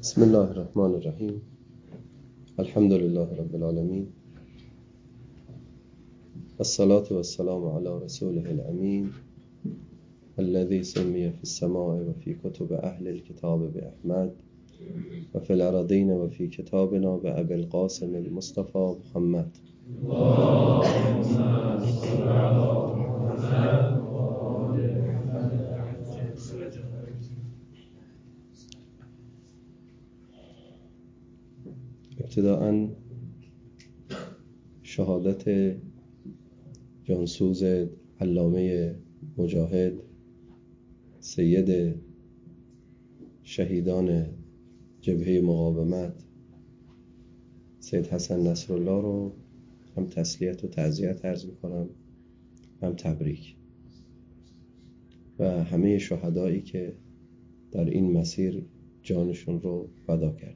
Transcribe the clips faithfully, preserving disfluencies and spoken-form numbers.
بسم الله الرحمن الرحیم. الحمد لله رب العالمین. الصلاة والسلام على رسوله الامین الذي سمي في السماء وفي كتب اهل الكتاب بأحمد وفي الأراضين وفي كتابنا بأبي القاسم المصطفى محمد. ابتداءً شهادت جانسوز علامه مجاهد سید شهیدان جبهه مقاومت سید حسن نصرالله رو هم تسلیت و تعزیت عرض میکنم، هم تبریک، و همه شهدایی که در این مسیر جانشون رو فدا کردن.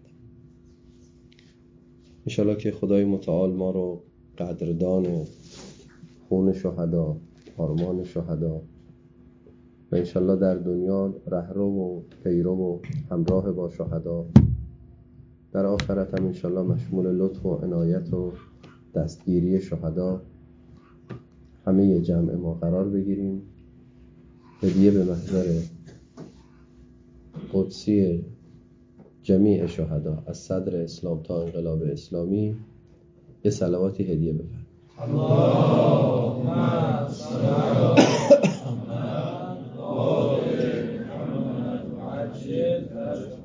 انشالله که خدای متعال ما رو قدردان خون شهدا، آرمان شهدا، و انشالله در دنیا رهرو و پیرو و همراه با شهدا، در آخرت هم انشالله مشمول لطف و عنایت و دستگیری شهدا همه جمع ما قرار بگیریم. هدیه به محضر قدسی جمیع شهدا از صدر اسلام تا انقلاب اسلامی یه صلواتی هدیه بفرمایید. اللهم صل علی محمد و آل محمد و عجل فرجهم.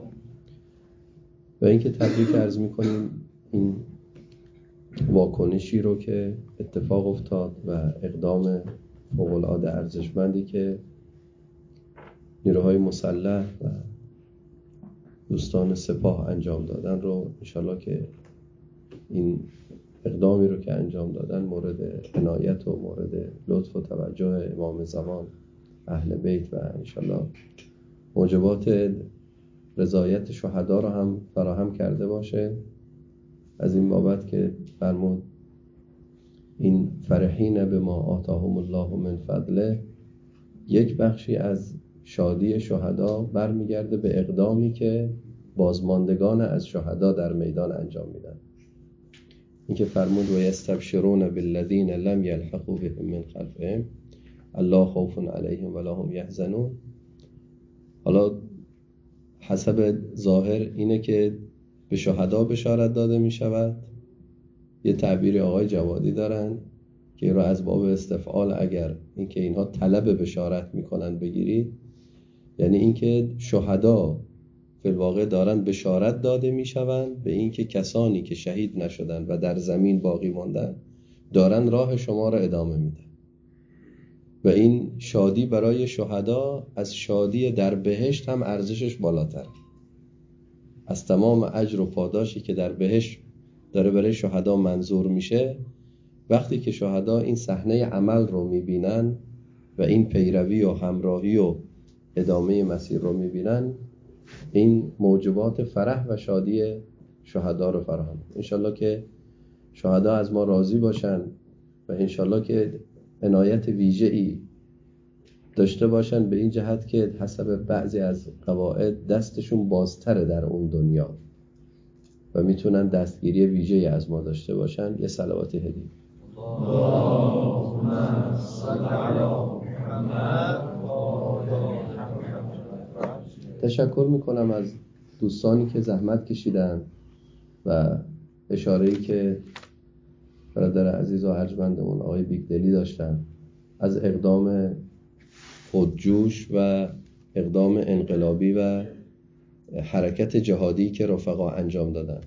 و اینکه تبریک عرض می‌کنیم این واکنشی رو که اتفاق افتاد و اقدام فوق‌العاده ارزشمندی که نیروهای مسلح و دوستان سپاه انجام دادن رو انشالله که این اقدامی رو که انجام دادن مورد عنایت و مورد لطف و توجه امام زمان اهل بیت و انشالله موجبات رضایت شهدا رو هم فراهم کرده باشه. از این بابت که فرمود این فرحین به ما آتاهم الله من فضله، یک بخشی از شادی شهدا برمیگرده به اقدامی که بازماندگان از شهدا در میدان انجام میدن. این که فرمود و یستبشرون بالذین لم یلحقوا بهم من خلفهم الله خوف علیهم ولا هم یحزنون. حالا حسب ظاهر اینه که به شهدا بشارت داده می شود. یه تعبیر آقای جوادی دارن که این رو از باب استفعال اگر اینکه اینها طلب بشارت میکنن بگیرید، یعنی اینکه شهدا فی الواقع دارن بشارت داده میشوند به اینکه کسانی که شهید نشدن و در زمین باقی ماندن دارن راه شما را ادامه میدن. و این شادی برای شهدا از شادی در بهشت هم ارزشش بالاتر، از تمام اجر و پاداشی که در بهشت داره برای شهدا منظور میشه. وقتی که شهدا این صحنه عمل رو میبینن و این پیروی و همراهی و ادامه مسیر رو میبینن، این موجبات فرح و شادی شهدا رو فراهم. انشالله که شهدا از ما راضی باشن و انشالله که عنایت ویژه‌ای داشته باشن به این جهت که حسب بعضی از قواعد دستشون بازتره در اون دنیا و میتونن دستگیری ویژه‌ای از ما داشته باشن. یه صلواتی هدیه. اللهم صل علی محمد و آل محمد. تشکر میکنم از دوستانی که زحمت کشیدن و اشاره‌ای که برادر عزیز و ارجمندمون آقای بیگدلی داشتن از اقدام خودجوش و اقدام انقلابی و حرکت جهادی که رفقا انجام دادن.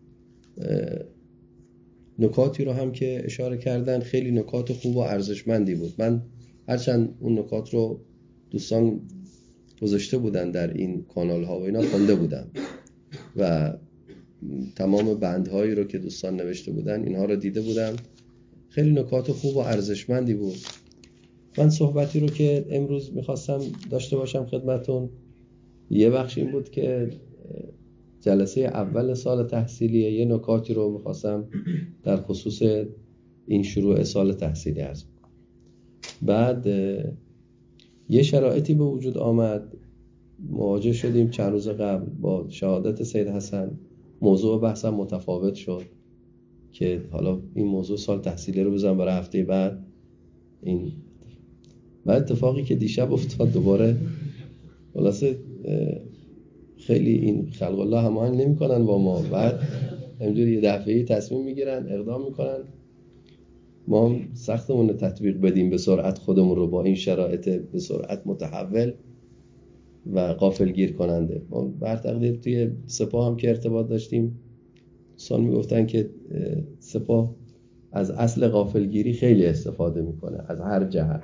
نکاتی رو هم که اشاره کردن خیلی نکات خوب و ارزشمندی بود. من هرچند اون نکات رو دوستان گذاشته بودن در این کانال ها و اینا خونده بودم و تمام بندهایی رو که دوستان نوشته بودن اینها رو دیده بودم. خیلی نکات خوب و ارزشمندی بود. من صحبتی رو که امروز میخواستم داشته باشم خدمتون، یه بخش این بود که جلسه اول سال تحصیلیه یه نکاتی رو میخواستم در خصوص این شروع سال تحصیلی عرض کنم. بعد یه شرایطی به وجود آمد مواجه شدیم چند روز قبل با شهادت سید حسن. موضوع بحثم متفاوت شد که حالا این موضوع سال تحصیلی رو بزنم برای هفته بعد. این بعد اتفاقی که دیشب افتاد دوباره، خلاصه خیلی این خلق الله هماهنگ نمی‌کنن با ما، بعد همینجوری یه دفعه‌ای تصمیم میگیرن اقدام میکنن، ما هم سختمون رو تطبیق بدیم به سرعت خودمون رو با این شرایط به سرعت متحول و غافلگیر کننده. ما بر تقدیر توی سپاه هم که ارتباط داشتیم، دوستان میگفتن که سپاه از اصل غافلگیری خیلی استفاده میکنه از هر جهت.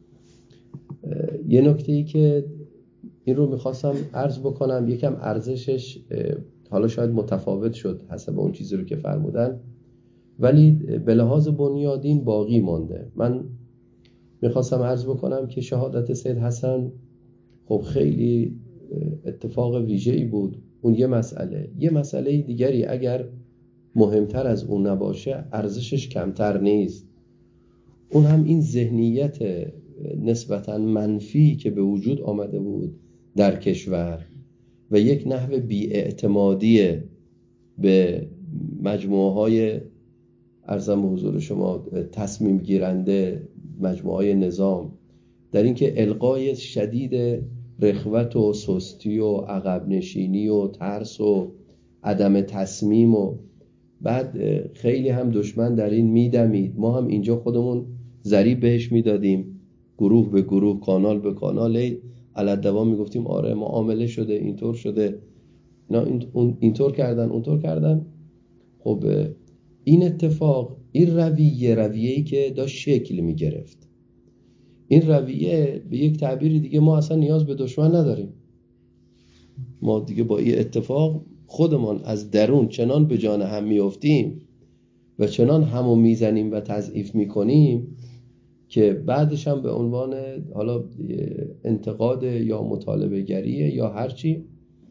یه نکته‌ای که این رو میخواستم عرض بکنم، یکم ارزشش حالا شاید متفاوت شد حسب اون چیزی رو که فرمودن، ولی به لحاظ بنیادین باقی مانده. من میخواستم عرض بکنم که شهادت سید حسن خب خیلی اتفاق ویژه‌ای بود. اون یه مسئله. یه مسئله دیگری اگر مهمتر از اون نباشه ارزشش کمتر نیست. اون هم این ذهنیت نسبتاً منفی که به وجود آمده بود در کشور و یک نحو بی‌اعتمادی به مجموعه های عرضم به حضور شما تصمیم گیرنده، مجموعه های نظام، در اینکه القای شدید رخوت و سستی و عقب نشینی و ترس و عدم تصمیم، و بعد خیلی هم دشمن در این میدمید. ما هم اینجا خودمون ضریب بهش میدادیم، گروه به گروه، کانال به کانال، علالدوام میگفتیم آره معامله شده، اینطور شده، نه اینطور کردن اونطور کردن. خب این اتفاق، این رویه رویه‌ای که داشت شکل میگرفت، این رویه به یک تعبیر دیگه ما اصلا نیاز به دشمن نداریم. ما دیگه با این اتفاق خودمان از درون چنان به جان هم میافتیم و چنان همو میزنیم و تضعیف میکنیم که بعدش هم به عنوان حالا انتقاد یا مطالبه گریه یا هرچی،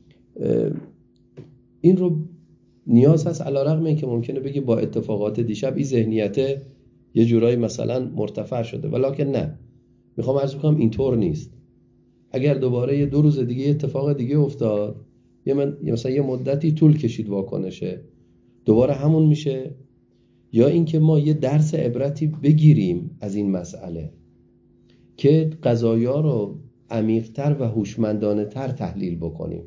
این رو نیاز هست. علی رغم این که ممکنه بگی با اتفاقات دیشب این ذهنیت یه جورایی مثلا مرتفع شده، ولکن نه، میخوام عرض بکنم اینطور نیست. اگر دوباره یه دو روز دیگه اتفاق دیگه افتاد، یه من مثلا یه مدتی طول کشید واکنشه، دوباره همون میشه، یا اینکه ما یه درس عبرتی بگیریم از این مسئله که قضایا رو عمیق‌تر و هوشمندانه‌تر تحلیل بکنیم.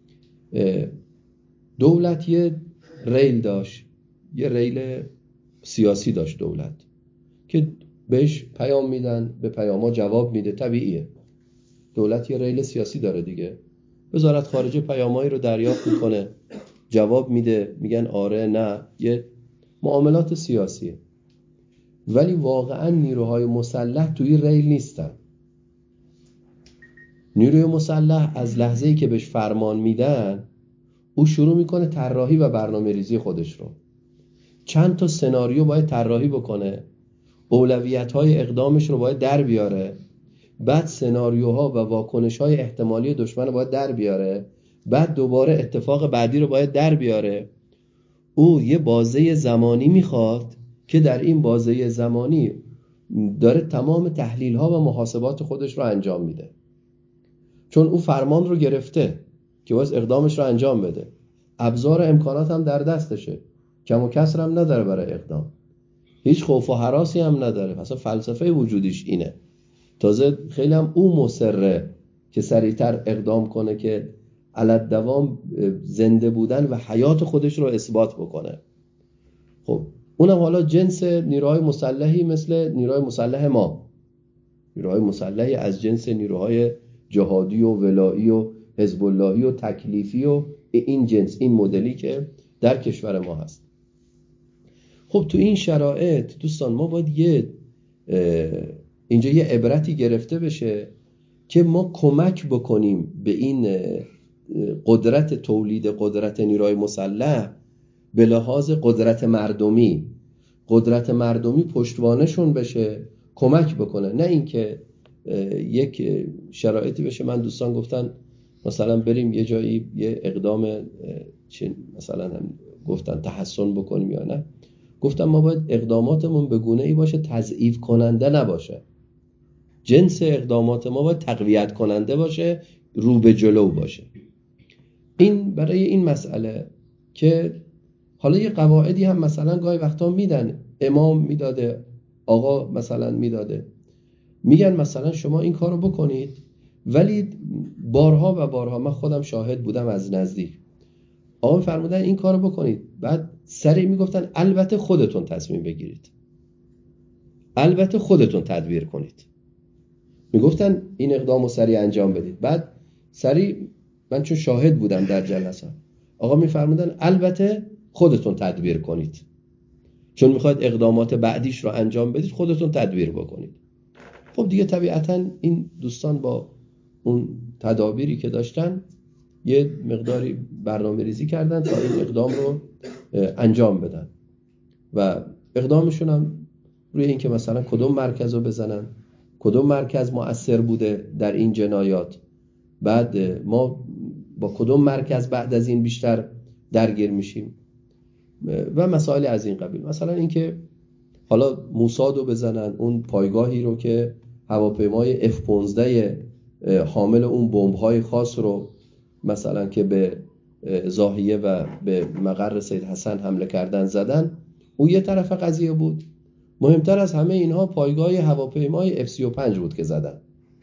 دولت یه ریل داشت، یه ریل سیاسی داشت دولت که بهش پیام میدن، به پیاما جواب میده، طبیعیه. دولت یه ریل سیاسی داره دیگه، وزارت خارجه پیامایی رو دریافت میکنه، جواب میده، میگن آره نه، یه معاملات سیاسیه. ولی واقعا نیروهای مسلح توی ریل نیستن. نیروی مسلح از لحظه‌ای که بهش فرمان میدن، او شروع میکنه طراحی و برنامه ریزی خودش رو. چند تا سناریو باید طراحی بکنه، اولویت‌های اقدامش رو باید در بیاره، بعد سناریوها و واکنش‌های احتمالی دشمن رو باید در بیاره، بعد دوباره اتفاق بعدی رو باید در بیاره. او یه بازه زمانی میخواد که در این بازه زمانی داره تمام تحلیل‌ها و محاسبات خودش رو انجام میده، چون او فرمان رو گرفته که باید اقدامش رو انجام بده. ابزار امکانات هم در دستشه، کم و کسر هم نداره برای اقدام، هیچ خوف و هراسی هم نداره، اصلا فلسفه وجودیش اینه. تازه خیلی هم او مصره که سریعتر اقدام کنه که علالدوام زنده بودن و حیات خودش رو اثبات بکنه. خب اونم حالا جنس نیروهای مسلحی مثل نیروهای مسلح ما، نیروهای مسلحی از جنس نیروهای جهادی و ولایی و حزب اللهی و تکلیفی و این جنس، این مدلی که در کشور ما هست. خب تو این شرایط دوستان ما باید یه اینجا یه عبرتی گرفته بشه که ما کمک بکنیم به این قدرت تولید قدرت نیروهای مسلح به لحاظ قدرت مردمی. قدرت مردمی پشتوانشون بشه، کمک بکنه، نه اینکه یک شرایطی بشه. من دوستان گفتن مثلا بریم یه جایی یه اقدام چه مثلا هم گفتن تحسن بکنیم یا نه، گفتم ما باید اقداماتمون به گونه‌ای باشه تضعیف کننده نباشه. جنس اقدامات ما باید تقویت کننده باشه رو به جلو باشه. این برای این مسئله که حالا یه قواعدی هم مثلا گاهی وقتا میدن، امام میداده، آقا مثلا میداده، میگن مثلا شما این کارو بکنید، ولی بارها و بارها من خودم شاهد بودم از نزدیک، آقا فرمودن این کارو بکنید، بعد سریع میگفتن البته خودتون تصمیم بگیرید، البته خودتون تدبیر کنید. میگفتن این اقدامو سریع انجام بدید، بعد سریع، من چون شاهد بودم در جلسه، آقا میفرمودن البته خودتون تدبیر کنید، چون میخواید اقدامات بعدیش رو انجام بدید خودتون تدبیر بکنید. خب دیگه طبیعتا این دوستان با اون تدابیری که داشتن یه مقداری برنامه ریزی کردن تا این اقدام رو انجام بدن و اقدامشون هم روی این که مثلا کدوم مرکز رو بزنن، کدوم مرکز مؤثر بوده در این جنایات، بعد ما با کدوم مرکز بعد از این بیشتر درگیر میشیم و مسائل از این قبیل. مثلا این که حالا موساد رو بزنن، اون پایگاهی رو که هواپیمای اف پانزده حامل اون بمب‌های خاص رو مثلا که به زاهیه و به مقر سید حسن حمله کردن زدن، اون یه طرف قضیه بود. مهمتر از همه اینها پایگاه هواپیمای اف سی و پنج بود که زدن،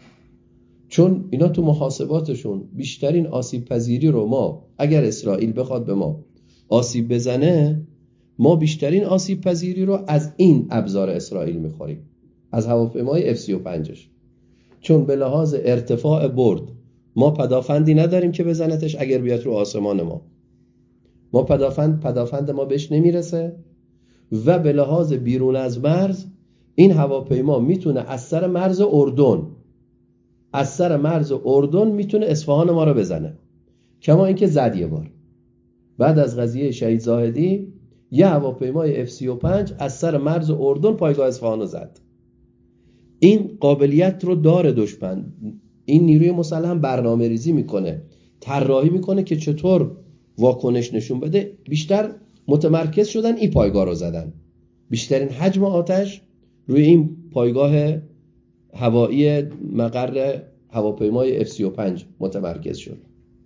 چون اینا تو محاسباتشون بیشترین آسیب پذیری رو ما، اگر اسرائیل بخواد به ما آسیب بزنه، ما بیشترین آسیب پذیری رو از این ابزار اسرائیل میخوریم، از هواپیمای اف سی و پنج، چون به لحاظ ارتفاع برد ما پدافندی نداریم که بزنتش، اگر بیاد رو آسمان ما ما پدافند پدافند ما بهش نمیرسه، و به لحاظ بیرون از مرز این هواپیما میتونه از سر مرز اردن از سر مرز اردن میتونه اصفهان ما رو بزنه. کما اینکه زد یه بار بعد از قضیه شهید زاهدی یه هواپیمای اف سی و پنج از سر مرز اردن پایگاه اصفهان رو زد. این قابلیت رو داره دشمن. این نیروی مسلح برنامه ریزی میکنه، طراحی میکنه که چطور واکنش نشون بده. بیشتر متمرکز شدن این پایگاه رو زدن، بیشترین حجم آتش روی این پایگاه هوایی مقر هواپیمای اف سی و پنج متمرکز شد.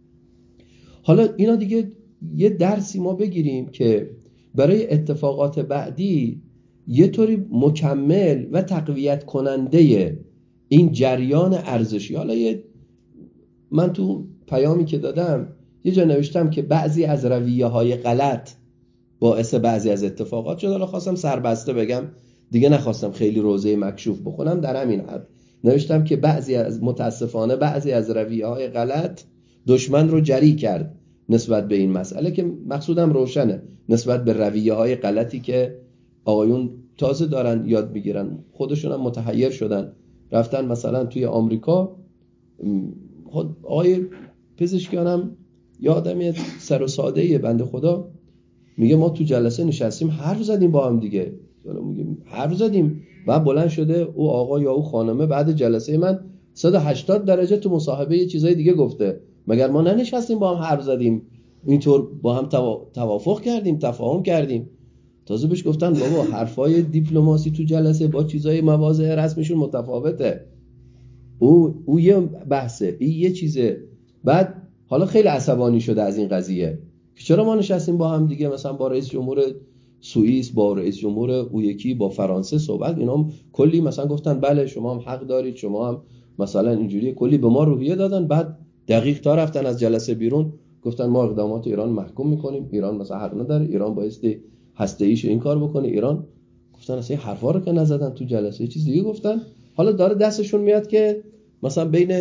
حالا اینا دیگه یه درسی ما بگیریم که برای اتفاقات بعدی یه طوری مکمل و تقویت کننده این جریان ارزشی. حالا یه من تو پیامی که دادم یه جا نوشتم که بعضی از رویه های غلط باعث بعضی از اتفاقات شد. حالا خواستم سربسته بگم دیگه، نخواستم خیلی روزه مکشوف بخونم، در همین حد نوشتم که بعضی از متاسفانه بعضی از رویه های غلط دشمن رو جری کرد نسبت به این مسئله، که مقصودم روشنه، نسبت به رویه های غلطی که آقایون تازه دارن یاد میگیرن، خودشون هم متحیر شدن، رفتن مثلا توی آمریکا. خود آقای پزشکیانم یه آدمی سر و ساده‌ایه بنده خدا، میگه ما تو جلسه نشستیم حرف زدیم با هم دیگه، میگه حرف زدیم و بلند شده او آقا یا او خانمه بعد جلسه من صد و هشتاد درجه تو مصاحبه یه چیزای دیگه گفته، مگر ما ننشستیم با هم حرف زدیم، اینطور با هم توافق کردیم، تفاهم کردیم. تازه بهش گفتن بابا حرفای دیپلماسی تو جلسه با چیزای مواضع رسمیشون متفاوته، او او یه بحثه، این یه چیزه. بعد حالا خیلی عصبانی شده از این قضیه که چرا ما نشستیم با هم دیگه، مثلا با رئیس جمهور سوئیس، با رئیس جمهور او یکی با فرانسه صحبت، اینا کلی مثلا گفتن بله شما هم حق دارید، شما هم مثلا اینجوری، کلی به ما روحیه دادن. بعد دقیق تا رفتن از جلسه بیرون گفتن ما اقدامات ایران محکوم میکنیم، ایران مثلا حق نداره، ایران بایستی هسته ایش این کار بکنه. ایران گفتن اصلا این حرفا رو که نزدن تو جلسه، چیز دیگه گفتن. حالا داره دستشون میاد که مثلا بین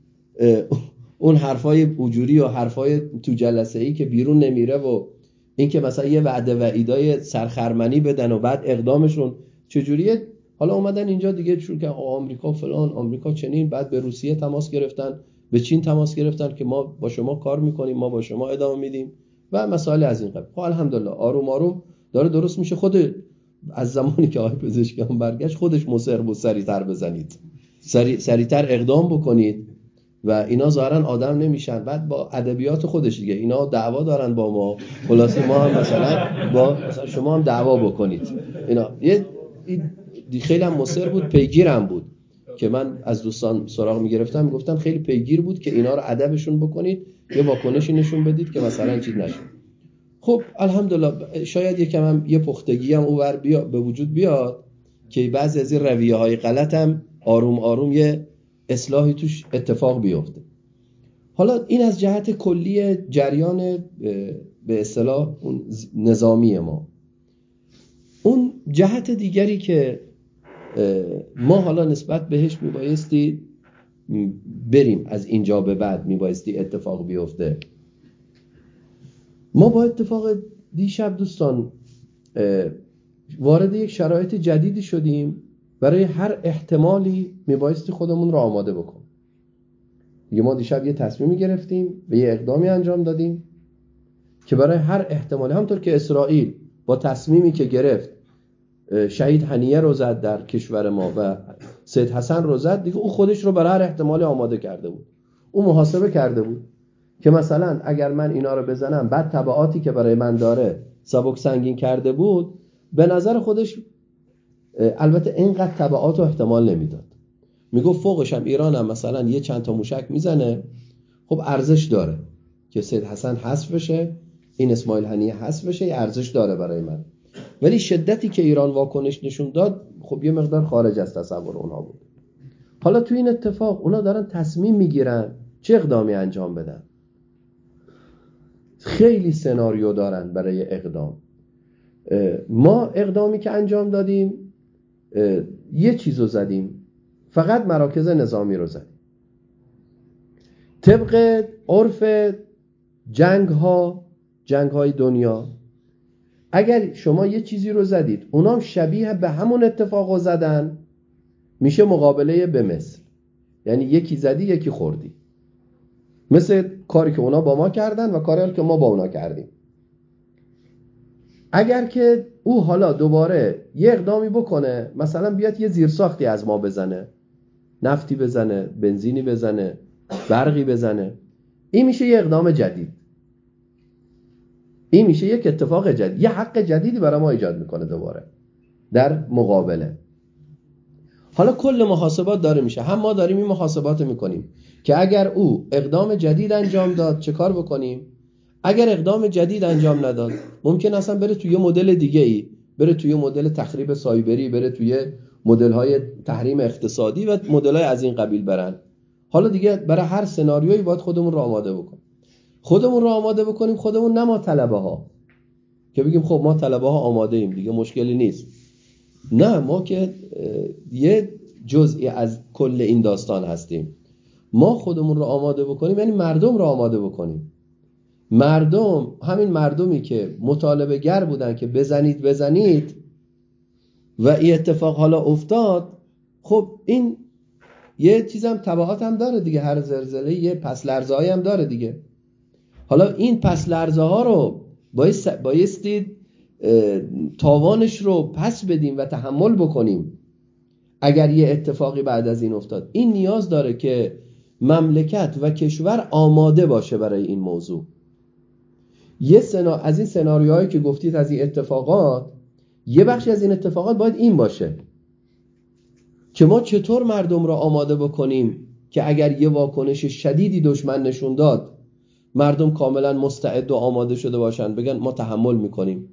اون حرفای وجوری و حرفای تو جلسه ای که بیرون نمیره و این که مثلا یه وعده وعیدای سرخرمنی بدن و بعد اقدامشون چجوریه. حالا اومدن اینجا دیگه چون که آمریکا فلان، آمریکا چنین، بعد به روسیه تماس گرفتن، به چین تماس گرفتن که ما با شما کار میکنیم، ما با شما ادامه میدیم و مسائل از این قبیل. خب الحمدلله آروم آروم داره درست میشه. خود از زمانی که آقای پزشکیان برگشت خودش مصر بود سریعتر بزنید، سریع سریعتر اقدام بکنید و اینا ظاهرا آدم نمیشن. بعد با ادبیات خودش دیگه اینا دعوا دارن با ما، خلاصه ما هم مثلا با مثلا شما هم دعوا بکنید. اینا یه خیلی هم مصر بود، پیگیرم بود که من از دوستان سراغ میگرفتم میگفتن خیلی پیگیر بود که اینا رو ادبشون بکنید، یه واکنشی نشون بدید که مثلا چیز نشه. خب الحمدلله شاید یکم هم یه پختگی هم اونور بیا به وجود بیاد که بعضی از این رویه های غلط هم آروم آروم یه اصلاحی توش اتفاق بیفته. حالا این از جهت کلی جریان به اصطلاح اون نظامی ما. اون جهت دیگری که ما حالا نسبت بهش میبایستی بریم از اینجا به بعد میبایستی اتفاق بیفته. ما با اتفاق دیشب دوستان وارد یک شرایط جدیدی شدیم. برای هر احتمالی میبایستی خودمون رو آماده بکنیم. دیگه ما دیشب یه تصمیمی گرفتیم و یه اقدامی انجام دادیم که برای هر احتمالی، همونطور که اسرائیل با تصمیمی که گرفت شهید هنیه رو زد در کشور ما و سید حسن رو زد، دیگه او خودش رو برای هر احتمالی آماده کرده بود. او محاسبه کرده بود که مثلا اگر من اینا رو بزنم بعد تبعاتی که برای من داره سبک سنگین کرده بود. به نظر خودش البته اینقدر تبعات رو احتمال نمیداد. میگفت فوقش هم ایران هم مثلا یه چند تا موشک میزنه، خب ارزش داره که سید حسن حذف بشه، این اسماعیل هنیه حذف بشه، یه ارزش داره برای من. ولی شدتی که ایران واکنش نشون داد خب یه مقدار خارج از تصور اونها بود. حالا تو این اتفاق اونا دارن تصمیم میگیرن چه اقدامی انجام بدن. خیلی سناریو دارن برای اقدام. ما اقدامی که انجام دادیم یه چیزو زدیم، فقط مراکز نظامی رو زدیم. طبق عرف جنگ ها جنگ های دنیا، اگر شما یه چیزی رو زدید اونام شبیه به همون اتفاق رو زدن، میشه مقابله به مثل. یعنی یکی زدی یکی خوردی، مثل کاری که اونا با ما کردن و کاری که ما با اونا کردیم. اگر که او حالا دوباره یه اقدامی بکنه، مثلا بیاد یه زیرساختی از ما بزنه، نفتی بزنه، بنزینی بزنه، برقی بزنه، این میشه یه اقدام جدید، این میشه یک اتفاق جدید، یه حق جدیدی برای ما ایجاد میکنه دوباره در مقابله. حالا کل محاسبات داره میشه، هم ما داریم این محاسبات میکنیم که اگر او اقدام جدید انجام داد چه کار بکنیم، اگر اقدام جدید انجام نداد ممکن اصلا بره توی مدل دیگه ای، بره توی مدل تخریب سایبری، بره توی مدل های تحریم اقتصادی و مدل های از این قبیل برن. حالا دیگه برای هر سناریویی باید خودمون رو آماده بکنیم. خودمون رو آماده بکنیم، خودمون، نه ما طلبه ها که بگیم خب ما طلبه ها آماده ایم دیگه مشکلی نیست. نه، ما که یه جزئی از کل این داستان هستیم. ما خودمون رو آماده بکنیم یعنی مردم رو آماده بکنیم. مردم، همین مردمی که مطالبه گر بودن که بزنید بزنید و این اتفاق حالا افتاد، خب این یه چیزم تبعات هم داره دیگه، هر زلزله یه پس لرزه هایی هم داره دیگه. حالا این پس لرزه ها رو بایستی تاوانش رو پس بدیم و تحمل بکنیم. اگر یه اتفاقی بعد از این افتاد، این نیاز داره که مملکت و کشور آماده باشه برای این موضوع. یه سنا از این سناریوهایی که گفتید از این اتفاقات، یه بخشی از این اتفاقات باید این باشه که ما چطور مردم را آماده بکنیم که اگر یه واکنش شدیدی دشمن نشون داد، مردم کاملا مستعد و آماده شده باشن، بگن ما تحمل میکنیم.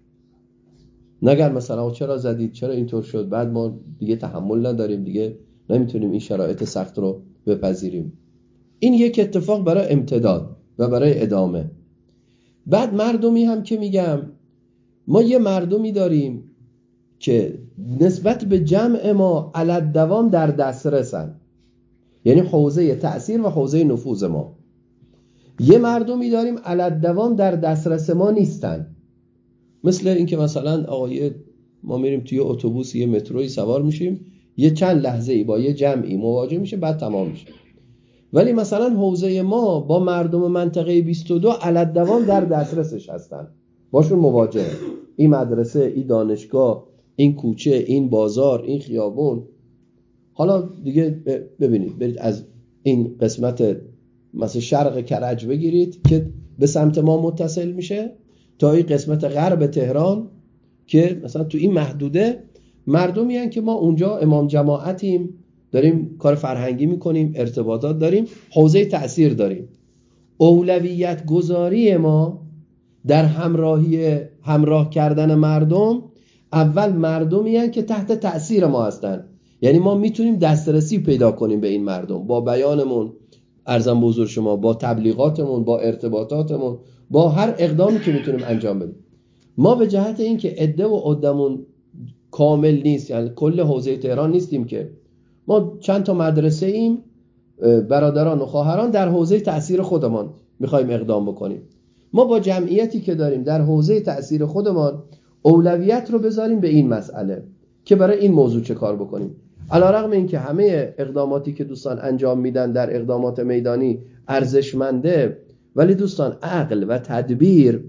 نگر مثلا چرا زدید، چرا اینطور شد، بعد ما دیگه تحمل نداریم، دیگه نمیتونیم این شرایط سخت رو بپذیریم. این یک اتفاق برای امتداد و برای ادامه. بعد مردمی هم که میگم، ما یه مردمی داریم که نسبت به جمع ما علت دوام در دسترسن، یعنی حوزه تأثیر و حوزه نفوذ ما. یه مردمی داریم علت دوام در دسترس ما نیستن، مثل این که مثلا آقای ما میریم توی اتوبوس، یه متروی سوار میشیم، یه چند لحظه ای با یه جمعی مواجه میشه بعد تمام میشه. ولی مثلا حوزه ما با مردم منطقه بیست و دو علت دوام در دسترسش هستن، باشون مواجه. این مدرسه، این دانشگاه، این کوچه، این بازار، این خیابون. حالا دیگه ببینید، برید از این قسمت مثلا شرق کرج بگیرید که به سمت ما متصل میشه، تا این قسمت غرب تهران که مثلا تو این محدوده مردمی هستن که ما اونجا امام جماعتیم داریم کار فرهنگی میکنیم، ارتباطات داریم، حوزه تأثیر داریم. اولویت گذاری ما در همراهی همراه کردن مردم، اول مردمی هستند که تحت تأثیر ما هستن. یعنی ما میتونیم دسترسی پیدا کنیم به این مردم با بیانمون، عرضم به حضور شما، با تبلیغاتمون، با ارتباطاتمون، با هر اقدامی که میتونیم انجام بدیم. ما به جهت این که عده و عدمون کامل نیست، یعنی کل حوزه تهران نیستیم، که ما چند تا مدرسه ایم، برادران و خواهران در حوزه تأثیر خودمان میخوایم اقدام بکنیم. ما با جمعیتی که داریم در حوزه تأثیر خودمان اولویت رو بذاریم به این مسئله که برای این موضوع چه کار بکنیم. علیرغم این که همه اقداماتی که دوستان انجام میدن در اقدامات میدانی ارزشمنده، ولی دوستان عقل و تدبیر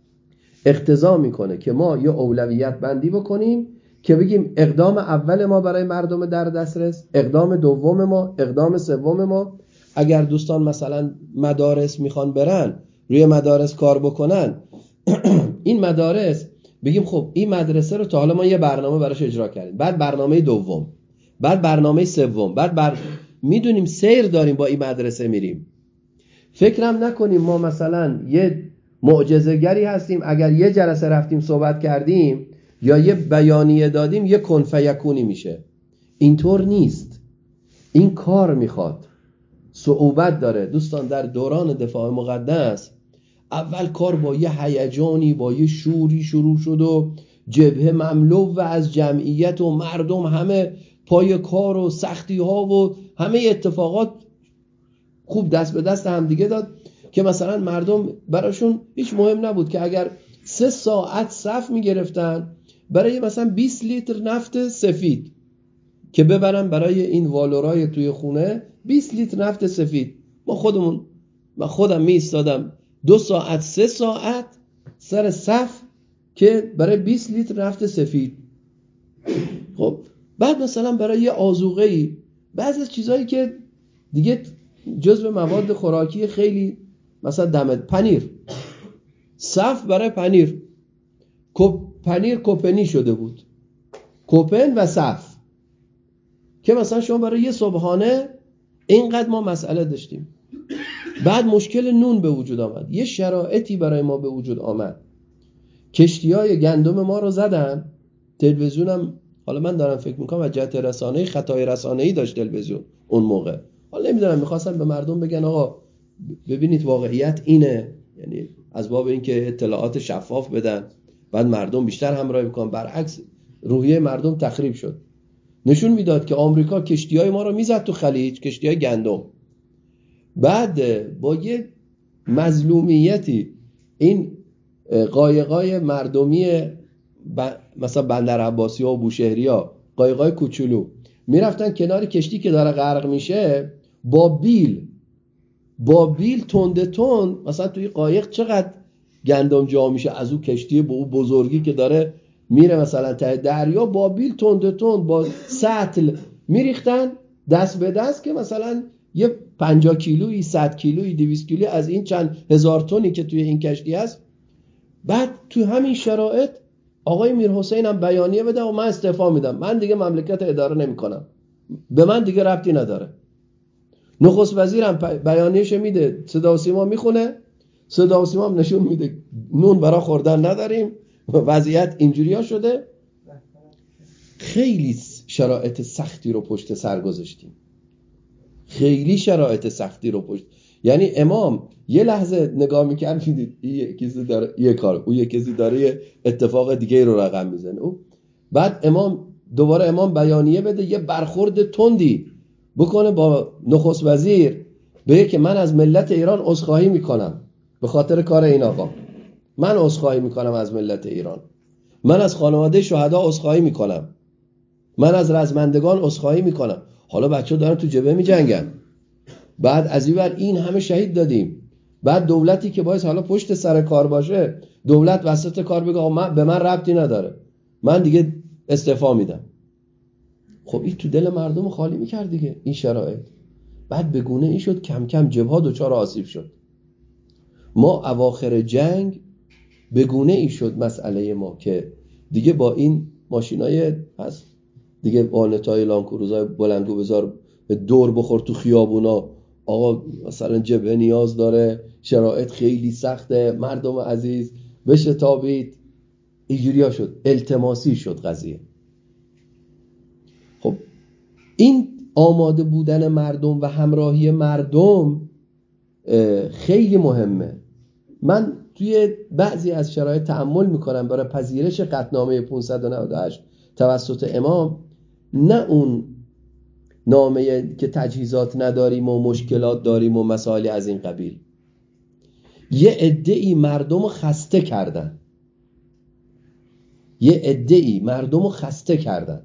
اقتضا میکنه که ما یه اولویت بندی بکنیم که بگیم اقدام اول ما برای مردم در دسترس، اقدام دوم ما، اقدام سوم ما. اگر دوستان مثلا مدارس میخوان برن، روی مدارس کار بکنن، این مدارس بگیم خب این مدرسه رو تا حالا ما یه برنامه براش اجرا کردیم، بعد برنامه دوم، بعد برنامه سوم، بعد بر... میدونیم سیر داریم با این مدرسه میریم. فکرم نکنیم ما مثلا یه معجزه‌گری هستیم، اگر یه جلسه رفتیم صحبت کردیم یا یه بیانیه دادیم یه کن فیکونی میشه. اینطور نیست. این کار میخواد، صعوبت داره. دوستان در دوران دفاع مقدس اول کار با یه هیجانی، با یه شوری شروع شد و جبهه مملو و از جمعیت و مردم همه پای کار و سختی ها و همه اتفاقات خوب دست به دست هم دیگه داد که مثلا مردم براشون هیچ مهم نبود که اگر سه ساعت صف میگرفتن برای مثلا بیست لیتر نفت سفید که ببرن برای این والورای توی خونه، بیست لیتر نفت سفید، ما خودمون من خودم می ایستادم دو ساعت سه ساعت سر صف که برای بیست لیتر نفت سفید. خب بعد مثلا برای یه آذوقه‌ای، بعضی از چیزایی که دیگه جزو مواد خوراکی خیلی، مثلا دمت پنیر، صف برای پنیر، کپ پنیر کپنی شده بود، کپن و صف، که مثلا شما برای یه صبحانه اینقدر ما مسئله داشتیم. بعد مشکل نون به وجود آمد، یه شرایطی برای ما به وجود آمد، کشتی‌های گندم ما رو زدن، تلویزیونم حالا من دارم فکر میکنم از جهت رسانه‌ای خطای رسانه‌ای داشت تلویزیون اون موقع، حالا نمیدونم میخواستن به مردم بگن آقا ببینید واقعیت اینه، یعنی از باب اینکه اطلاعات شفاف بدن، بعد مردم بیشتر همراهی بکنن. برعکس روحیه مردم تخریب شد. نشون میداد که آمریکا کشتی‌های ما رو میزد تو خلیج، کشتی‌های گندم. بعد با یه مظلومیتی این قایقای مردمی ب... مثلا بندر عباسی ها و بوشهری ها، قایقای کوچولو، میرفتن کنار کشتی که داره غرق میشه، با بیل با بیل تنده تند، مثلا توی قایق چقدر گندم جا میشه از اون کشتی با اون بزرگی که داره میره مثلا ته دریا، با بیل تنده تند با سطل میریختن دست به دست که مثلا یه پنجاه کیلویی، صد کیلویی، دویست کیلویی از این چند هزار تنی که توی این کشتی هست. بعد تو همین شرایط آقای میرحسین هم بیانیه بده و من استعفا میدم، من دیگه مملکت اداره نمی کنم، به من دیگه ربطی نداره. نخست وزیرم بیانیه‌ش میده، صدا و سیما میخونه، صدا و سیما هم نشون میده نون برای خوردن نداریم، وضعیت اینجوری ها شده. خیلی شرایط سختی رو پشت سر گذاشتیم، خیلی شرایط سختی رو پشت، یعنی امام یه لحظه نگاه میکرد میدید یه کسی داره یه کار، او یه کسی داره یه اتفاق دیگه رو رقم میزنه، او بعد امام دوباره امام بیانیه بده، یه برخورد تندی بکنه با نخست وزیر، بگه که من از ملت ایران عذرخواهی میکنم به خاطر کار این آقا، من عذرخواهی میکنم از ملت ایران، من از خانواده شهدا عذرخواهی میکنم، من از رزمندگان عذرخواهی میکنم. حالا بچه‌ها دارن تو جبهه میجنگن، بعد از این ور این همه شهید دادیم، بعد دولتی که باید حالا پشت سر کار باشه، دولت وسط کار بگه من به من ربطی نداره، من دیگه استعفا میدم. خب این تو دل مردم خالی میکرد دیگه این شرایط. بعد به گونه ای شد کم کم جبهه دچار آسیب شد. ما اواخر جنگ به گونه ای شد مسئله ما که دیگه با این ماشینای هست دیگه وانتای لانکروزای بلندگو بذار دور بخور تو خیابونا، آقا مثلا جبهه نیاز داره، شرایط خیلی سخته، مردم عزیز بشه تابید. اینجوریا شد، التماسی شد قضیه. خب این آماده بودن مردم و همراهی مردم خیلی مهمه. من توی بعضی از شرایط تأمل میکنم برای پذیرش قطعنامه پانصد و نود و هشت توسط امام، نه اون نامه که تجهیزات نداریم و مشکلات داریم و مسائل از این قبیل، یه عده‌ای مردم رو خسته کردن، یه عده‌ای مردم رو خسته کردن.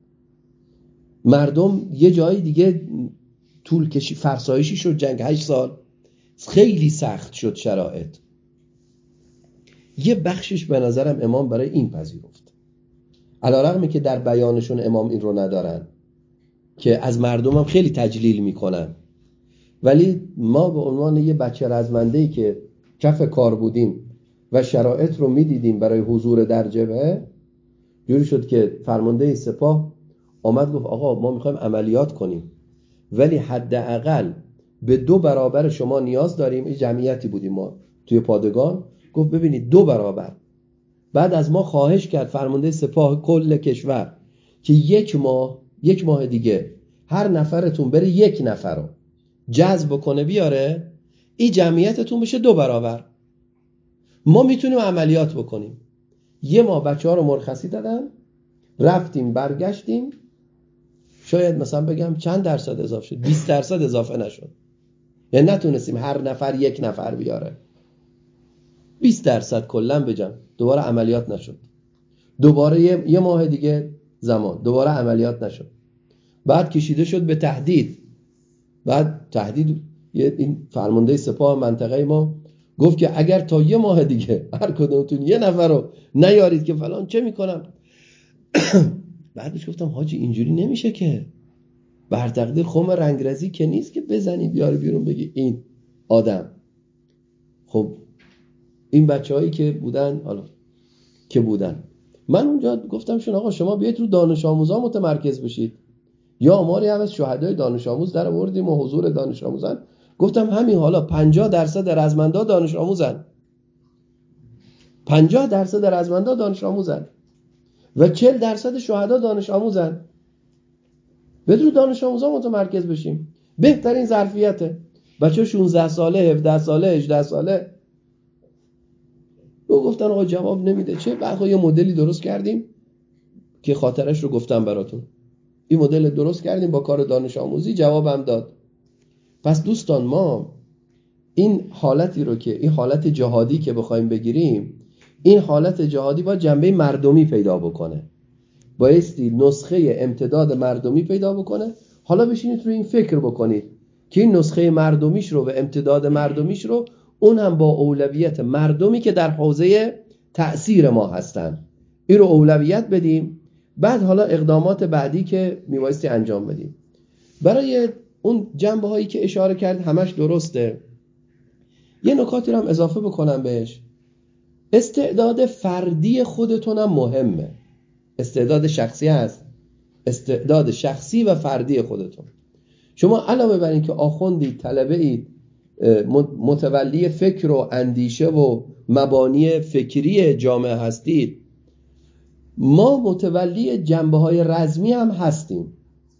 مردم یه جایی دیگه طول کشی، فرسایشی شد جنگ هشت سال، خیلی سخت شد شرایط. یه بخشش به نظرم امام برای این پذیرفت، علی‌رغم که در بیانشون امام این رو ندارن که از مردم هم خیلی تجلیل میکنن، ولی ما به عنوان یه بچه رزمنده‌ای که کف کار بودیم و شرایط رو میدیدیم برای حضور در جبهه، جوری شد که فرمانده سپاه آمد گفت آقا ما میخوایم عملیات کنیم، ولی حداقل به دو برابر شما نیاز داریم. این جمعیتی بودیم ما توی پادگان. گفت ببینید دو برابر. بعد از ما خواهش کرد فرمانده سپاه کل کشور که یک ماه یک ماه دیگه هر نفرتون بره یک نفر رو جذب کنه بیاره، این جمعیتتون بشه دو برابر، ما میتونیم عملیات بکنیم. یه ماه بچه ها رو مرخصی دادن، رفتیم برگشتیم، شاید مثلا بگم چند درصد اضافه شد، بیست درصد اضافه نشد. یعنی نتونستیم هر نفر یک نفر بیاره، بیست درصد کلن بجم. دوباره عملیات نشد. دوباره یه, یه ماه دیگه زمان، دوباره عملیات نشد. بعد کشیده شد به تهدید. بعد تهدید این فرمانده سپاه منطقه ما گفت که اگر تا یه ماه دیگه هر کدومتون یه نفر رو نیارید که فلان چه میکنم. بعدش گفتم حاجی اینجوری نمیشه که، بر تقدیر خم رنگرزی که نیست که بزنی بیاری بیرون بگی این آدم. خب این بچه‌هایی که بودن، حالا که بودن، من اونجا گفتم شون آقا شما بیایید رو دانش آموزا متمرکز بشید. یا آماری هم از شهدای دانش آموز در آوردیم و حضور دانش آموزن. گفتم همین حالا پنجاه درصد رزمندا دانش آموزن، پنجاه درصد رزمندا دانش آموزن و چهل درصد شهدا دانش آموزن. بدون دانش آموزا متمرکز بشیم، بهترین ظرفیته. بچه شانزده ساله، هفده ساله، هجده ساله. و گفتن آقا جواب نمیده چه؟ بعد یه مدلی درست کردیم که خاطرش رو گفتم براتون. این مدل درست کردیم با کار دانش آموزی، جوابم داد. پس دوستان ما این حالتی رو که این حالت جهادی که بخوایم بگیریم، این حالت جهادی با جنبه مردمی پیدا بکنه، بایستی نسخه امتداد مردمی پیدا بکنه. حالا بشینید رو این فکر بکنید که این نسخه مردمیش رو و امتداد مردمیش رو، اون هم با اولویت مردمی که در حوزه تأثیر ما هستن، این رو اولویت بدیم. بعد حالا اقدامات بعدی که میبایستی انجام بدیم. برای اون جنبه هایی که اشاره کرد همش درسته. یه نکاتی رو هم اضافه بکنم بهش. استعداد فردی خودتون هم مهمه. استعداد شخصی هست، استعداد شخصی و فردی خودتون. شما علاوه بر این که آخوندی، طلبه اید، متولی فکر و اندیشه و مبانی فکری جامعه هستید، ما متولی جنبه های رزمی هم هستیم.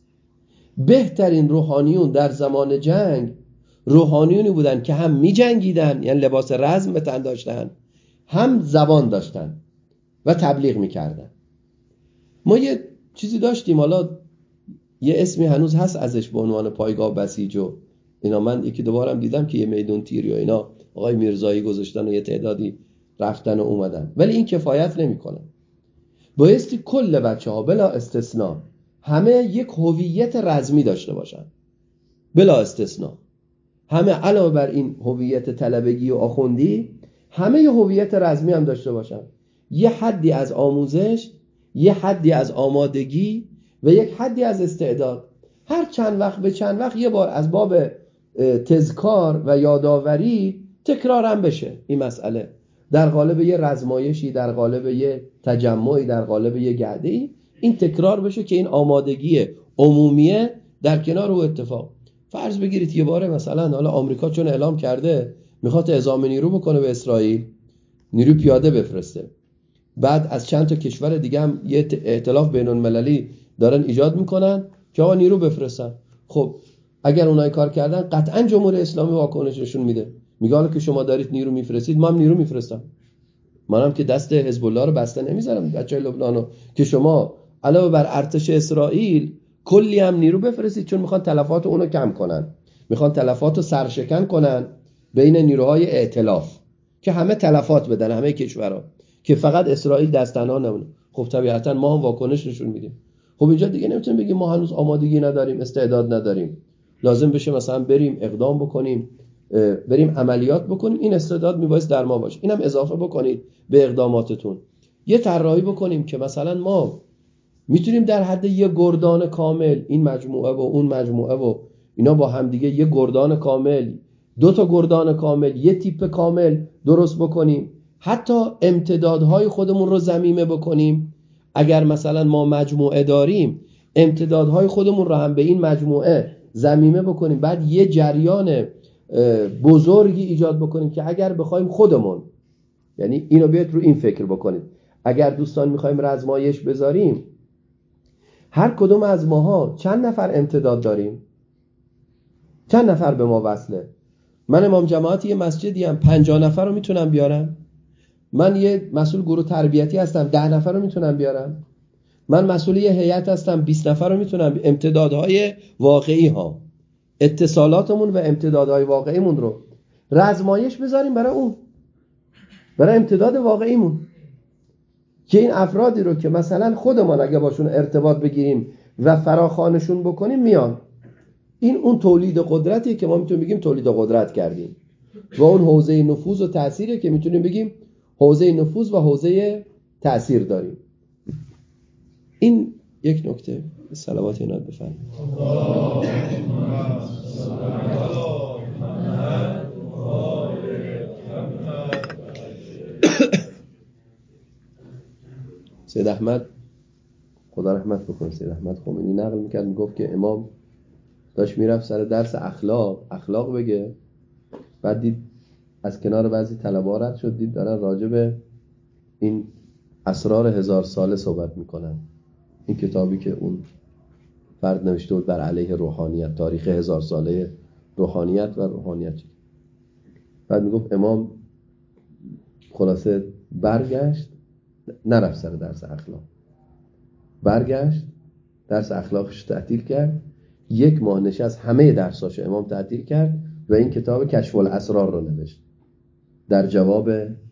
بهترین روحانیون در زمان جنگ روحانیونی بودن که هم می جنگیدن، یعنی لباس رزم به تن داشتن، هم زبان داشتن و تبلیغ می کردن. ما یه چیزی داشتیم، حالا یه اسمی هنوز هست ازش به عنوان پایگاه بسیج و اینا. من یکی دوبارم دیدم که یه میدون تیری و اینا آقای میرزایی گذاشتن و یه تعدادی رفتن و اومدن، ولی این کفایت نمیکنه. بایستی کل بچه ها بلا استثناء همه یک هویت رزمی داشته باشن، بلا استثناء. همه علاوه بر این هویت طلبگی و آخوندی، همه یه هویت رزمی هم داشته باشن. یه حدی از آموزش، یه حدی از آمادگی و یک حدی از استعداد. هر چند وقت به چند وقت یه بار از باب تذکار و یاداوری تکرار هم بشه این مسئله، در قالب یه رزمایشی، در قالب یه تجمعی، در قالب یه گرده‌ای، این تکرار بشه که این آمادگی عمومیه در کنار او اتفاق. فرض بگیرید یه باره مثلا حالا آمریکا چون اعلام کرده میخواد اعزام نیرو بکنه به اسرائیل، نیرو پیاده بفرسته، بعد از چند تا کشور دیگه هم یه ائتلاف بین المللی دارن ایجاد میکنن که آقا نیرو بفرستن. خب اگر اونای کار کردن قطعا جمهوری اسلامی واکنش نشون میده، میگه حالا که شما دارید نیرو میفرستید ما هم نیرو میفرستم، منم که دست حزب الله رو بسته نمیذارم بچهای لبنانو که شما علاوه بر ارتش اسرائیل کلی هم نیرو بفرستید، چون میخوان تلفات اونو کم کنن، میخوان تلفات رو سرشکن کنن بین نیروهای ائتلاف که همه تلفات بدن، همه کشورها، که فقط اسرائیل دست تنها نمونه. خب طبیعتا ما هم واکنش نشون میدیم. خب اینجا دیگه نمیتونیم بگیم ما هنوز آمادگی نداریم، استعداد نداریم، لازم بشه مثلا بریم اقدام بکنیم، بریم عملیات بکنیم، این استعداد میبایست در ما باشه. اینم اضافه بکنید به اقداماتتون. یه طراحی بکنیم که مثلا ما میتونیم در حد یه گردان کامل این مجموعه و اون مجموعه و اینا با هم دیگه یه گردان کامل، دو تا گردان کامل، یه تیپ کامل درست بکنیم، حتی امتدادهای خودمون رو ضمیمه بکنیم. اگر مثلا ما مجموعه داریم امتدادهای خودمون رو هم به این مجموعه ضمیمه بکنیم، بعد یه جریان بزرگی ایجاد بکنیم که اگر بخوایم خودمون، یعنی اینو بیاید رو این فکر بکنید، اگر دوستان میخوایم رزمایش بذاریم هر کدوم از ماها چند نفر امتداد داریم، چند نفر به ما وصله. من امام جماعت یه مسجدی هم پنجاه نفر رو میتونم بیارم، من یه مسئول گروه تربیتی هستم ده نفر رو میتونم بیارم، من مسئول یه هیئت هستم بیست نفر رو میتونم. امتدادهای واقعی ها، اتصالاتمون و امتدادهای واقعیمون رو رزمایش بذاریم برای اون، برای امتداد واقعیمون، که این افرادی رو که مثلا خودمان اگه باشون ارتباط بگیریم و فراخوانشون بکنیم میان. این اون تولید قدرتیه که ما میتونیم بگیم تولید قدرت کردیم، و اون حوزه نفوذ و تأثیریه که میتونیم بگیم حوزه نفوذ و حوزه تأثیر داریم. این یک نکته. صلوات اینات بفرمایید. سید احمد خدا رحمت بکنه، سید احمد خمینی نقل میکرد، میگفت که امام داشت میرفت سر درس اخلاق اخلاق بگه، بعد دید از کنار بعضی طلبه رد شد، دید دارن راجع به این اسرار هزار ساله صحبت میکنن، این کتابی که اون فرد نوشته بود بر علیه روحانیت، تاریخ هزار ساله روحانیت و روحانیت. بعد میگفت امام خلاصه برگشت، نرفت سر درس اخلاق، برگشت درس اخلاقش تعطیل کرد، یک ماه نشست همه درساشو امام تعطیل کرد و این کتاب کشف الاسرار رو نوشت در جواب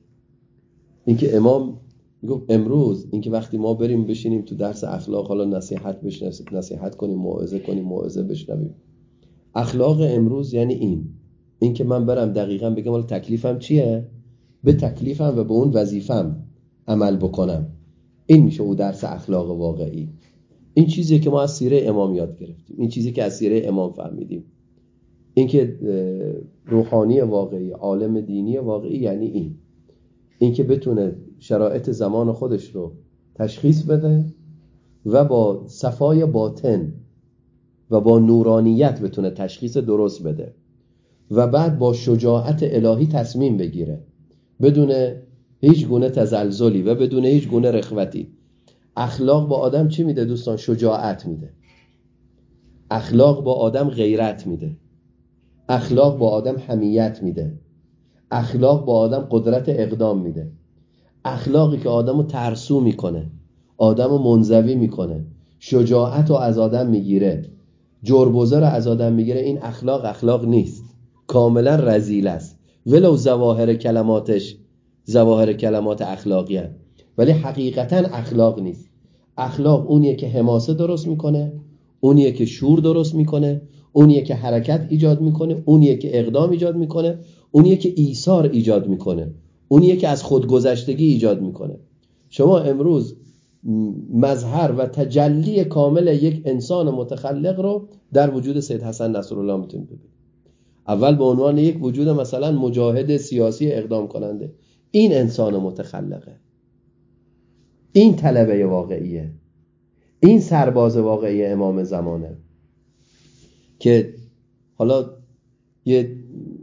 اینکه امام میگفت امروز اینکه وقتی ما بریم بشینیم تو درس اخلاق حالا نصیحت بشنویم، نصیحت کنیم، موعظه کنیم، موعظه بشنویم، اخلاق امروز یعنی این اینکه من برم دقیقاً بگم حالا تکلیفم چیه، به تکلیفم و به اون وظیفم عمل بکنم. این میشه او درس اخلاق واقعی. این چیزیه که ما از سیره امام یاد گرفتیم، این چیزی که از سیره امام فهمیدیم، اینکه روحانی واقعی، عالم دینی واقعی یعنی این اینکه بتونه شرایط زمان خودش رو تشخیص بده و با صفای باطن و با نورانیت بتونه تشخیص درست بده و بعد با شجاعت الهی تصمیم بگیره بدون هیچ گونه تزلزلی و بدون هیچ گونه رخوتی. اخلاق با آدم چی میده دوستان؟ شجاعت میده. اخلاق با آدم غیرت میده. اخلاق با آدم حمیت میده. اخلاق با آدم قدرت اقدام میده. اخلاقی که آدمو ترسو میکنه، آدمو منزوی میکنه، شجاعت رو از آدم میگیره، جربوزه رو از آدم میگیره، این اخلاق اخلاق نیست، کاملا رذیل است. ولو ظواهر کلماتش ظواهر کلمات اخلاقی هست، ولی حقیقتا اخلاق نیست. اخلاق اونیه که حماسه درست میکنه، اونیه که شور درست میکنه، اونیه که حرکت ایجاد میکنه، اونیه که اقدام ایجاد میکنه، اونیه که ایثار ایجاد میکنه، اونیه که از خودگذشتگی ایجاد میکنه. شما امروز مظهر و تجلی کامل یک انسان متخلق رو در وجود سید حسن نصرالله میتونید ببینید. اول به عنوان یک وجود مثلا مجاهد سیاسی اقدام کننده، این انسان متخلقه، این طلبه واقعیه، این سرباز واقعی امام زمانه که حالا یه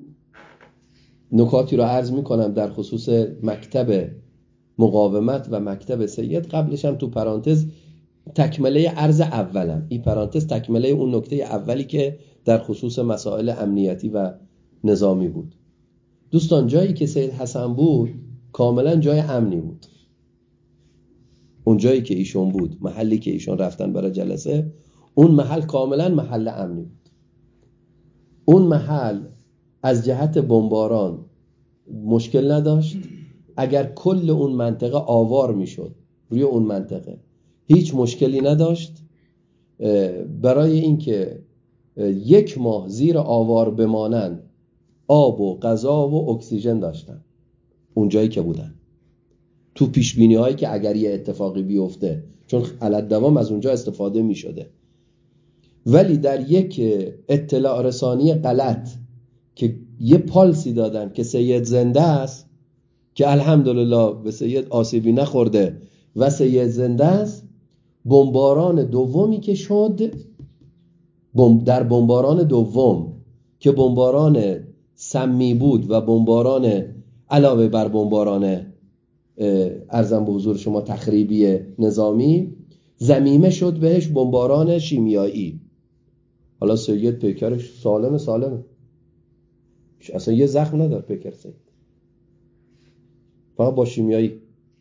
نکاتی رو عرض میکنم در خصوص مکتب مقاومت و مکتب سید. قبلش هم تو پرانتز تکمله عرض اولم، این پرانتز تکمله اون نکته اولی که در خصوص مسائل امنیتی و نظامی بود. دوستان جایی که سید حسن بود کاملا جای امنی بود. اون جایی که ایشون بود، محلی که ایشون رفتن برای جلسه، اون محل کاملا محل امنی بود. اون محل از جهت بمباران مشکل نداشت. اگر کل اون منطقه آوار میشد روی اون منطقه هیچ مشکلی نداشت. برای اینکه یک ماه زیر آوار بمانند آب و غذا و اکسیژن داشتن اون جایی که بودن، تو پیش بینی هایی که اگر یه اتفاقی بیفته، چون علت دوام از اونجا استفاده می شده. ولی در یک اطلاع رسانی غلط که یه پالسی دادن که سید زنده است، که الحمدلله به سید آسیبی نخورده و سید زنده است، بمباران دومی که شد، در بمباران دوم که بمباران سمی بود و بمباران علاوه بر بمباران ارزم به حضور شما تخریبی نظامی، ضمیمه شد بهش بمباران شیمیایی. حالا سید پیکرش سالم سالمه، اصلا یه زخم نداره پیکر سید، فقط با شیمیایی.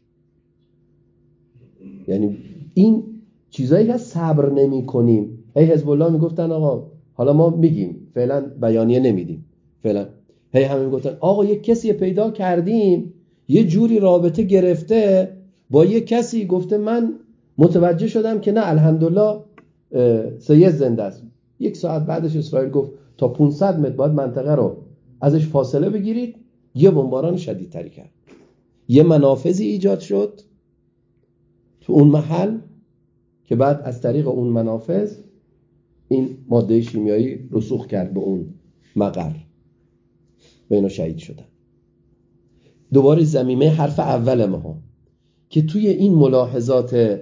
یعنی این چیزایی که صبر نمی کنیم. هی حزب الله میگفتن آقا، حالا ما میگیم فعلا بیانیه نمیدیم فعلا، هی همه میگفتن آقا یک کسی پیدا کردیم یه جوری رابطه گرفته با یک کسی، گفته من متوجه شدم که نه الحمدلله سید زنده است. یک ساعت بعدش اسرائیل گفت تا پانصد متر باید منطقه رو ازش فاصله بگیرید. یه بمباران شدیدتری کرد، یه منافذی ایجاد شد تو اون محل که بعد از طریق اون منافذ این ماده شیمیایی رسوخ کرد به اون مقر و اینا شهید شدن. دوباره ضمیمه حرف اول ما که توی این ملاحظات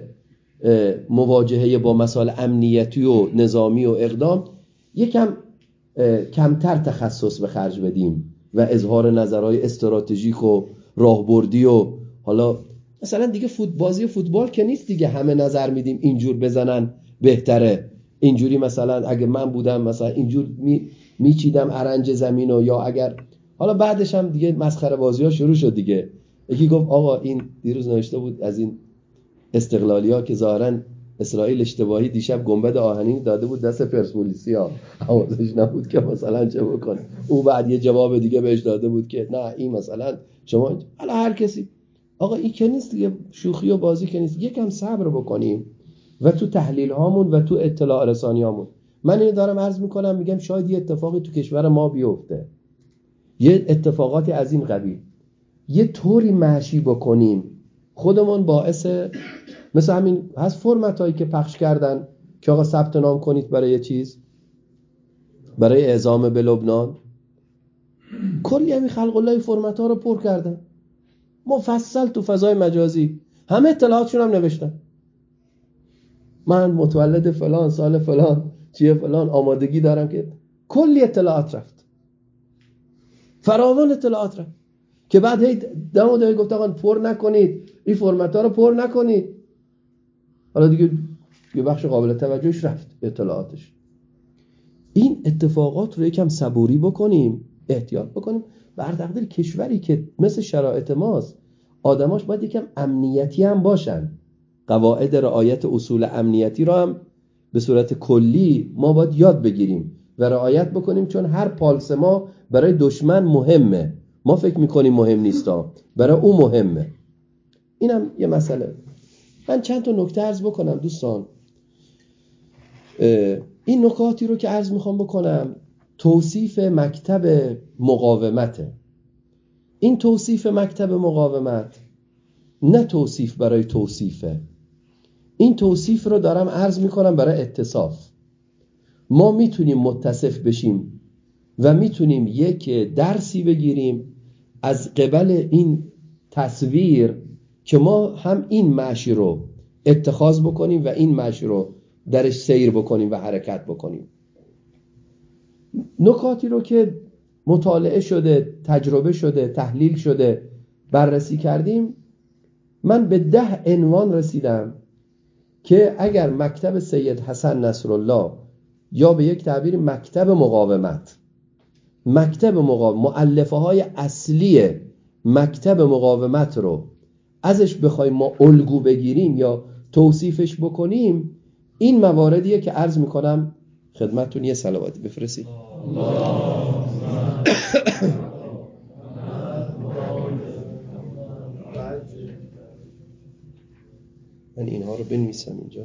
مواجهه با مسائل امنیتی و نظامی و اقدام یکم کمتر تخصص به خرج بدیم و اظهار نظرهای استراتژیک و راهبردی و حالا مثلا دیگه فوت بازی فوتبال که نیست دیگه همه نظر میدیم اینجور بزنن بهتره، اینجوری مثلا اگه من بودم مثلا اینجور می میچیدم ارنج زمینو، یا اگر حالا بعدش هم دیگه مسخره بازی ها شروع شد دیگه. یکی گفت آقا این دیروز نوشته بود از این استقلالی ها که ظاهرا اسرائیل اشتباهی دیشب گنبد آهنین داده بود دست پرسپولیسیا، حواسش نبود که مثلا چه بکنه. او بعد یه جواب دیگه بهش داده بود که نه این مثلا شما، حالا هر کسی. آقا این که نیست دیگه، شوخی و بازی که نیست. یکم صبر بکنیم و تو تحلیل هامون و تو اطلاع رسانی هامون. من اینو دارم عرض میکنم، میگم شاید یه اتفاقی تو کشور ما بیفته، یه اتفاقاتی از این قبیل، یه طوری محشی بکنیم خودمون باعث، مثل همین هست فرمت هایی که پخش کردن که آقا ثبت نام کنید برای یه چیز، برای اعزام به لبنان. کلی همین خلق الله فرمت ها رو پر کردن مفصل تو فضای مجازی، همه اطلاعاتشون هم نوشتن. من متولد فلان سال فلان چیه فلان آمادگی دارم، که کلی اطلاعات رفت، فراوان اطلاعات رفت که بعد هی دم و دهی گفت آقا پر نکنید این فرمت ها رو پر نکنید. حالا دیگه یه بخش قابل توجهش رفت اطلاعاتش. این اتفاقات رو یکم صبوری بکنیم، احتیاط بکنیم. بر تقدیر کشوری که مثل شرایط ماست آدماش باید یکم امنیتی هم باشن، قواعد رعایت اصول امنیتی رو هم به صورت کلی ما باید یاد بگیریم و رعایت بکنیم، چون هر پالس ما برای دشمن مهمه. ما فکر میکنیم مهم نیستا، برای او مهمه. اینم یه مسئله. من چند تا نکته عرض بکنم دوستان. این نکاتی رو که عرض میخوام بکنم توصیف مکتب مقاومته. این توصیف مکتب مقاومت نه توصیف برای توصیفه، این توصیف رو دارم عرض میکنم برای اتصاف. ما میتونیم متصف بشیم و میتونیم یک درسی بگیریم از قبل این تصویر که ما هم این معشی رو اتخاذ بکنیم و این مشی رو درش سیر بکنیم و حرکت بکنیم. نکاتی رو که مطالعه شده، تجربه شده، تحلیل شده، بررسی کردیم، من به ده عنوان رسیدم که اگر مکتب سید حسن نصرالله یا به یک تعبیر مکتب مقاومت، مکتب مقاومت مؤلفه های اصلی مکتب مقاومت رو ازش بخوایم ما الگو بگیریم یا توصیفش بکنیم، این مواردیه که عرض میکنم خدمتتون. یه صلواتی بفرستید. من اینها رو بنویسم اینجا.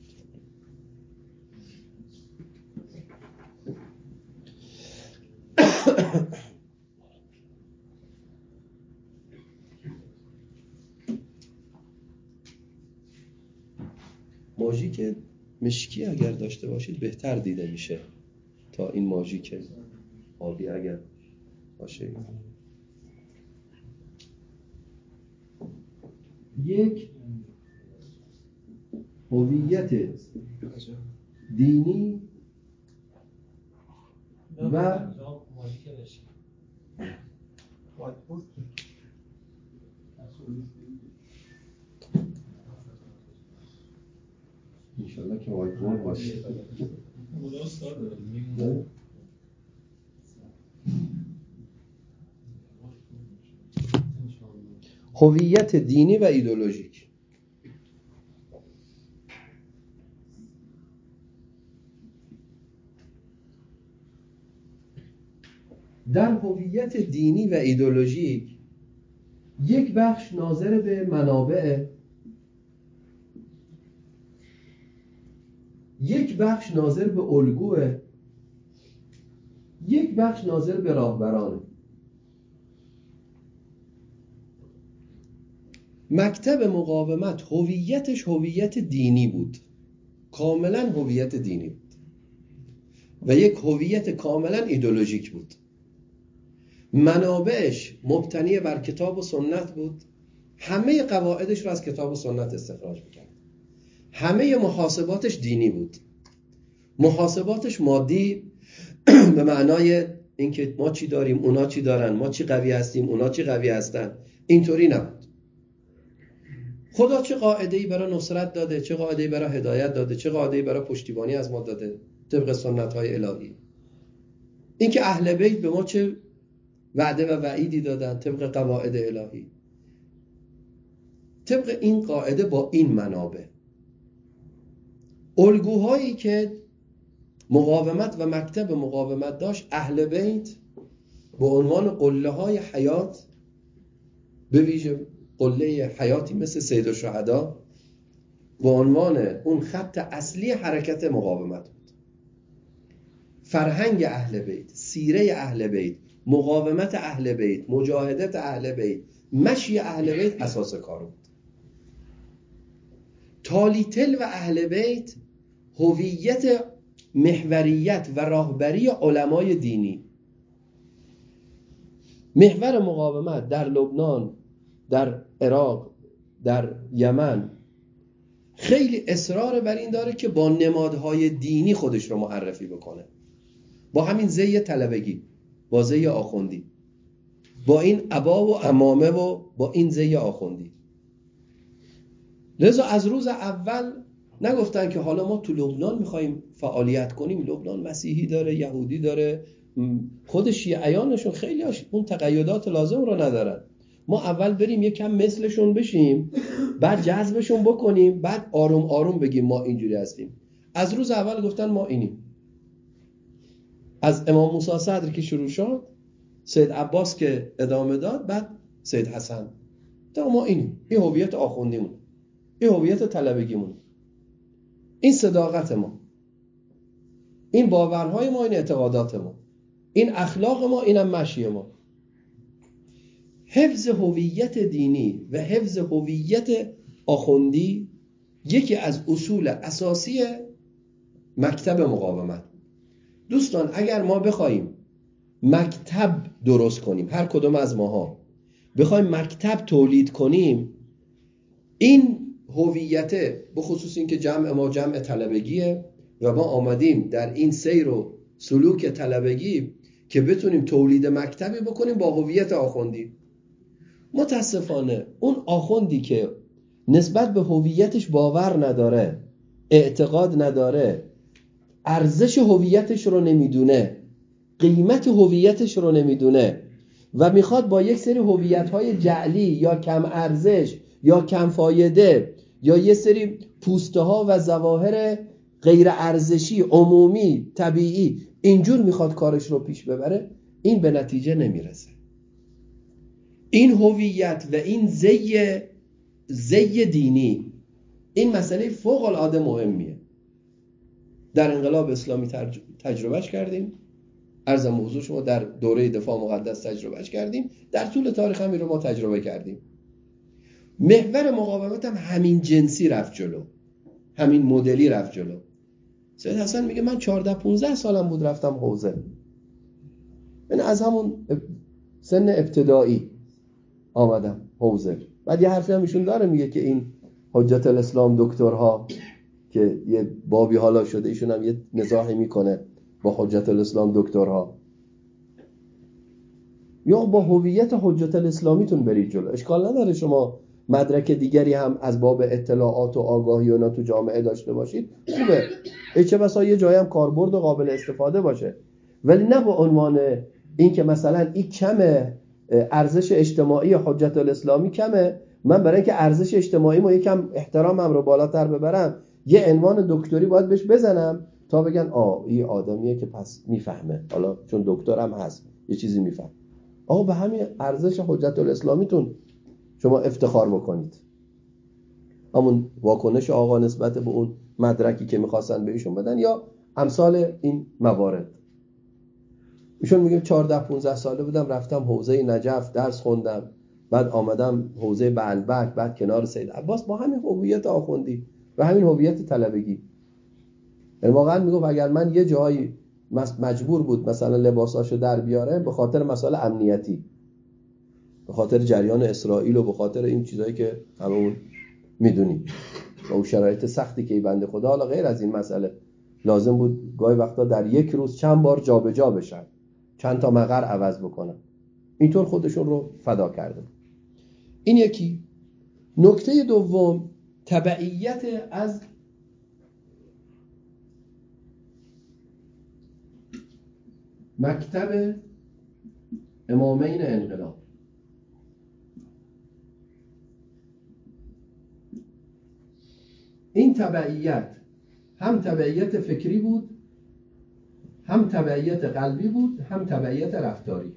ماژیک مشکی اگر داشته باشید بهتر دیده میشه تا این ماژیک آبی اگر باشه. یک، هویت دینی و انشالله که وایت بورد باشه. هویت دینی و ایدئولوژیک. در هویت دینی و ایدئولوژیک یک بخش ناظر به منابع، یک بخش ناظر به الگوه، یک بخش ناظر به راهبرانه. مکتب مقاومت هویتش هویت دینی بود، کاملا هویت دینی بود و یک هویت کاملا ایدئولوژیک بود. منابعش مبتنی بر کتاب و سنت بود، همه قواعدش رو از کتاب و سنت استخراج می‌کرد. همه محاسباتش دینی بود، محاسباتش مادی به معنای اینکه ما چی داریم اونا چی دارن، ما چی قوی هستیم اونا چی قوی هستن، اینطوری نبود. خدا چه قاعده‌ای برای نصرت داده، چه قاعده‌ای برای هدایت داده، چه قاعده‌ای برای پشتیبانی از ما داده طبق سنت‌های الهی. اینکه اهل بیت به ما چه وعده و وعیدی دادن طبق قواعد الهی. طبق این قاعده با این منابع، الگوهایی که مقاومت و مکتب مقاومت داشت، اهل بیت به عنوان قله‌های حیات، به ویژه قله حیاتی مثل سید الشهدا، به عنوان اون خط اصلی حرکت مقاومت بود. فرهنگ اهل بیت، سیره اهل بیت، مقاومت اهل بیت، مجاهدت اهل بیت، مشی اهل بیت اساس کار بود. تالیتل و اهل بیت هویت محوریت و راهبری علمای دینی. محور مقاومت در لبنان، در عراق، در یمن خیلی اصرار بر این داره که با نمادهای دینی خودش رو معرفی بکنه، با همین زی طلبگی، با زی آخوندی، با این عبا و عمامه و با این زی آخوندی. لذا از روز اول نگفتن که حالا ما تو لبنان میخواییم فعالیت کنیم، لبنان مسیحی داره، یهودی داره، خود شیعیانشون خیلی هاش اون تقیدات لازم رو ندارن، ما اول بریم یکم مثلشون بشیم، بعد جذبشون بکنیم، بعد آروم آروم بگیم ما اینجوری هستیم. از روز اول گفتن ما اینیم. از امام موسی صدر که شروع شد، سید عباس که ادامه داد، بعد سید حسن، تا ما اینیم. این هویت آخوندیمون، این هویت طلبگیمون، این صداقت ما، این باورهای ما، این اعتقادات ما، این اخلاق ما، اینم مشی ما. حفظ هویت دینی و حفظ هویت آخوندی یکی از اصول اساسی مکتب مقاومت. دوستان اگر ما بخوایم مکتب درست کنیم، هر کدوم از ماها بخوایم مکتب تولید کنیم، این هویت، به خصوص این که جمع ما جمع طلبگیه و ما آمدیم در این سیر و سلوک طلبگی که بتونیم تولید مکتبی بکنیم با هویت آخوندی. متاسفانه اون آخوندی که نسبت به هویتش باور نداره، اعتقاد نداره، ارزش هویتش رو نمیدونه، قیمت هویتش رو نمیدونه و میخواد با یک سری هویت‌های جعلی یا کم ارزش یا کم فایده یا یه سری پوسته‌ها و ظواهر غیر ارزشی عمومی طبیعی اینجور میخواد کارش رو پیش ببره، این به نتیجه نمیرسه. این هویت و این زی زی دینی، این مسئله فوق العاده مهمیه. در انقلاب اسلامی تجربهش کردیم، عرضم حضور شما در دوره دفاع مقدس تجربهش کردیم، در طول تاریخ هم این رو ما تجربه کردیم. محور مقاومت هم همین جنسی رفت جلو، همین مدلی رفت جلو. سید حسن میگه من چهارده پانزده سالم بود رفتم حوزه، من از همون سن ابتدایی آمدم حوزه. بعد یه حرفی هم ایشون داره میگه که این حجت الاسلام دکترها که یه بابی حالا شده، ایشون هم یه مزاحی میکنه با حجت الاسلام دکترها، یا با هویت حجت الاسلامیتون برید جلو. اشکال نداره شما مدرک دیگری هم از باب اطلاعات و آگاهی اونا تو جامعه داشته باشید، خوبه، چه بسا یه جایی هم کاربرد و قابل استفاده باشه، ولی نه با عنوان این که مثلا این کمه، ارزش اجتماعی حجت الاسلامی کمه، من برای اینکه ارزش اجتماعی ما یکم احترامم رو بالاتر ببرم یه عنوان دکتری باید بهش بزنم تا بگن آه این آدمیه که پس میفهمه، حالا چون دکترم هست یه چیزی میفهم. آقا به همین ارزش حجت الاسلامیتون شما افتخار بکنید. همون واکنش آقا نسبت به اون مدرکی که میخواستن به ایشون بدن یا امثال این موارد. ایشون میگم چهارده پانزده ساله بودم رفتم حوزه نجف درس خوندم، بعد آمدم حوزه بعلبک، بعد کنار سید عباس با همین هویت آخوندی و همین هویت طلبگی. یعنی واقعا میگم اگر من یه جایی مجبور بود مثلا لباساشو در بیاره به خاطر مسائل امنیتی، به خاطر جریان اسرائیل و به خاطر این چیزایی که همون میدونیم و اون شرایط سختی که این بنده خدا، حالا غیر از این مسئله لازم بود گاهی وقتا در یک روز چند بار جابجا جا بشن، چند تا مقر عوض بکنن، اینطور خودشون رو فدا کرده. این یکی. نکته دوم، تبعیت از مکتب امامین انقلاب. این تبعیت هم تبعیت فکری بود، هم تبعیت قلبی بود، هم تبعیت رفتاری.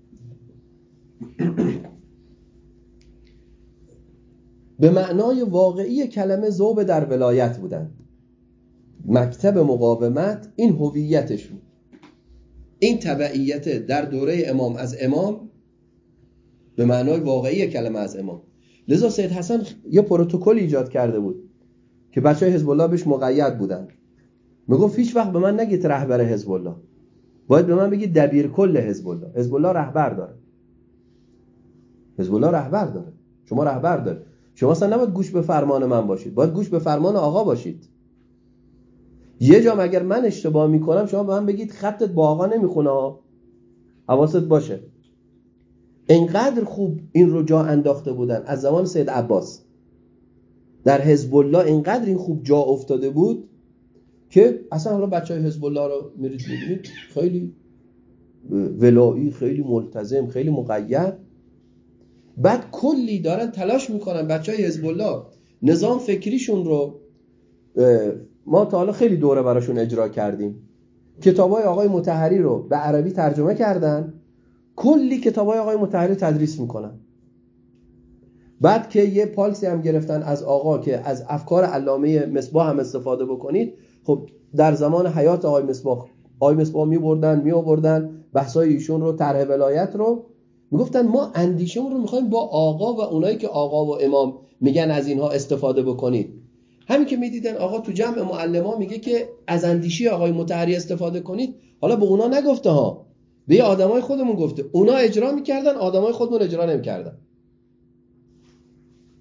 به معنای واقعی کلمه ذوب در ولایت بودن. مکتب مقاومت این هویتش بود. این تبعیت در دوره امام از امام به معنای واقعی کلمه از امام. لذا سید حسن یه پروتکل ایجاد کرده بود که بچهای حزب الله بهش مقید بودن. میگفت هیچ وقت به من نگید رهبر حزب الله، باید به من بگید دبیر کل حزب الله. حزب الله رهبر داره، حزب الله رهبر داره، شما رهبر داره، شما اصلا نباید گوش به فرمان من باشید، باید گوش به فرمان آقا باشید. یه جا اگر من اشتباه میکنم شما به من بگید خطت با آقا نمیخونه ها، حواست باشه. اینقدر خوب این رو جا انداخته بودن از زمان سید عباس در حزب الله، اینقدر این خوب جا افتاده بود که اصلا حالا بچهای حزب الله رو میرید میبینید خیلی ولایی، خیلی ملتزم، خیلی مقید. بعد کلی دارن تلاش میکنن بچهای حزب الله نظام فکریشون رو، ما تا حالا خیلی دوره براشون اجرا کردیم، کتابای آقای مطهری رو به عربی ترجمه کردن، کلی کتابای آقای مطهری تدریس میکنن. بعد که یه پالسی هم گرفتن از آقا که از افکار علامه مصباح هم استفاده بکنید، خب در زمان حیات آقای مصباح آقای مصباح میبردن میآوردن بحثای ایشون رو، طرح ولایت رو، میگفتن ما اندیشه‌مون رو میخوایم با آقا و اونایی که آقا و امام میگن از اینها استفاده بکنید. همین که میدیدن آقا تو جمع معلما میگه که از اندیشه آقای مطهری استفاده کنید، حالا به اونا نگفته ها، به آدمای خودمون گفته، اونا اجرا میکردن، آدمای خودمون اجرا نمیکردن.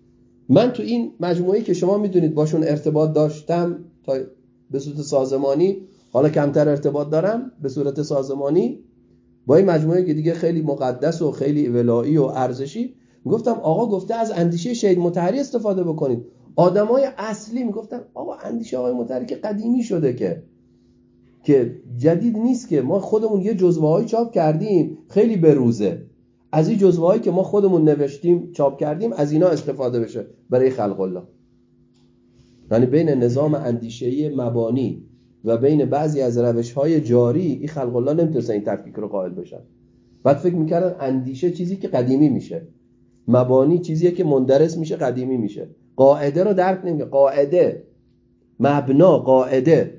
من تو این مجموعه‌ای که شما میدونید باشون ارتباط داشتم تا به صورت سازمانی، حالا کمتر ارتباط دارم به صورت سازمانی با این مجموعه که دیگه خیلی مقدس و خیلی ولایی و ارزشی، میگفتم آقا گفته از اندیشه شهید مطهری استفاده بکنید. آدمای اصلی میگفتن آقا اندیشه آقای مطهری که قدیمی شده، که که جدید نیست، که ما خودمون یه جزوه‌ای چاپ کردیم خیلی بروزه، از این جزوه‌ای که ما خودمون نوشتیم چاپ کردیم از اینا استفاده بشه برای خلق الله. یعنی بین نظام اندیشه‌ای مبانی و بین بعضی از روش‌های جاری این خلق الله نمیتونستن این تفکیک رو قائل بشن. بعد فکر می‌کردن اندیشه چیزی که قدیمی میشه، مبانی چیزیه که مندرس میشه قدیمی میشه. قاعده رو درک نمی‌کنه. قاعده، مبنا، قاعده،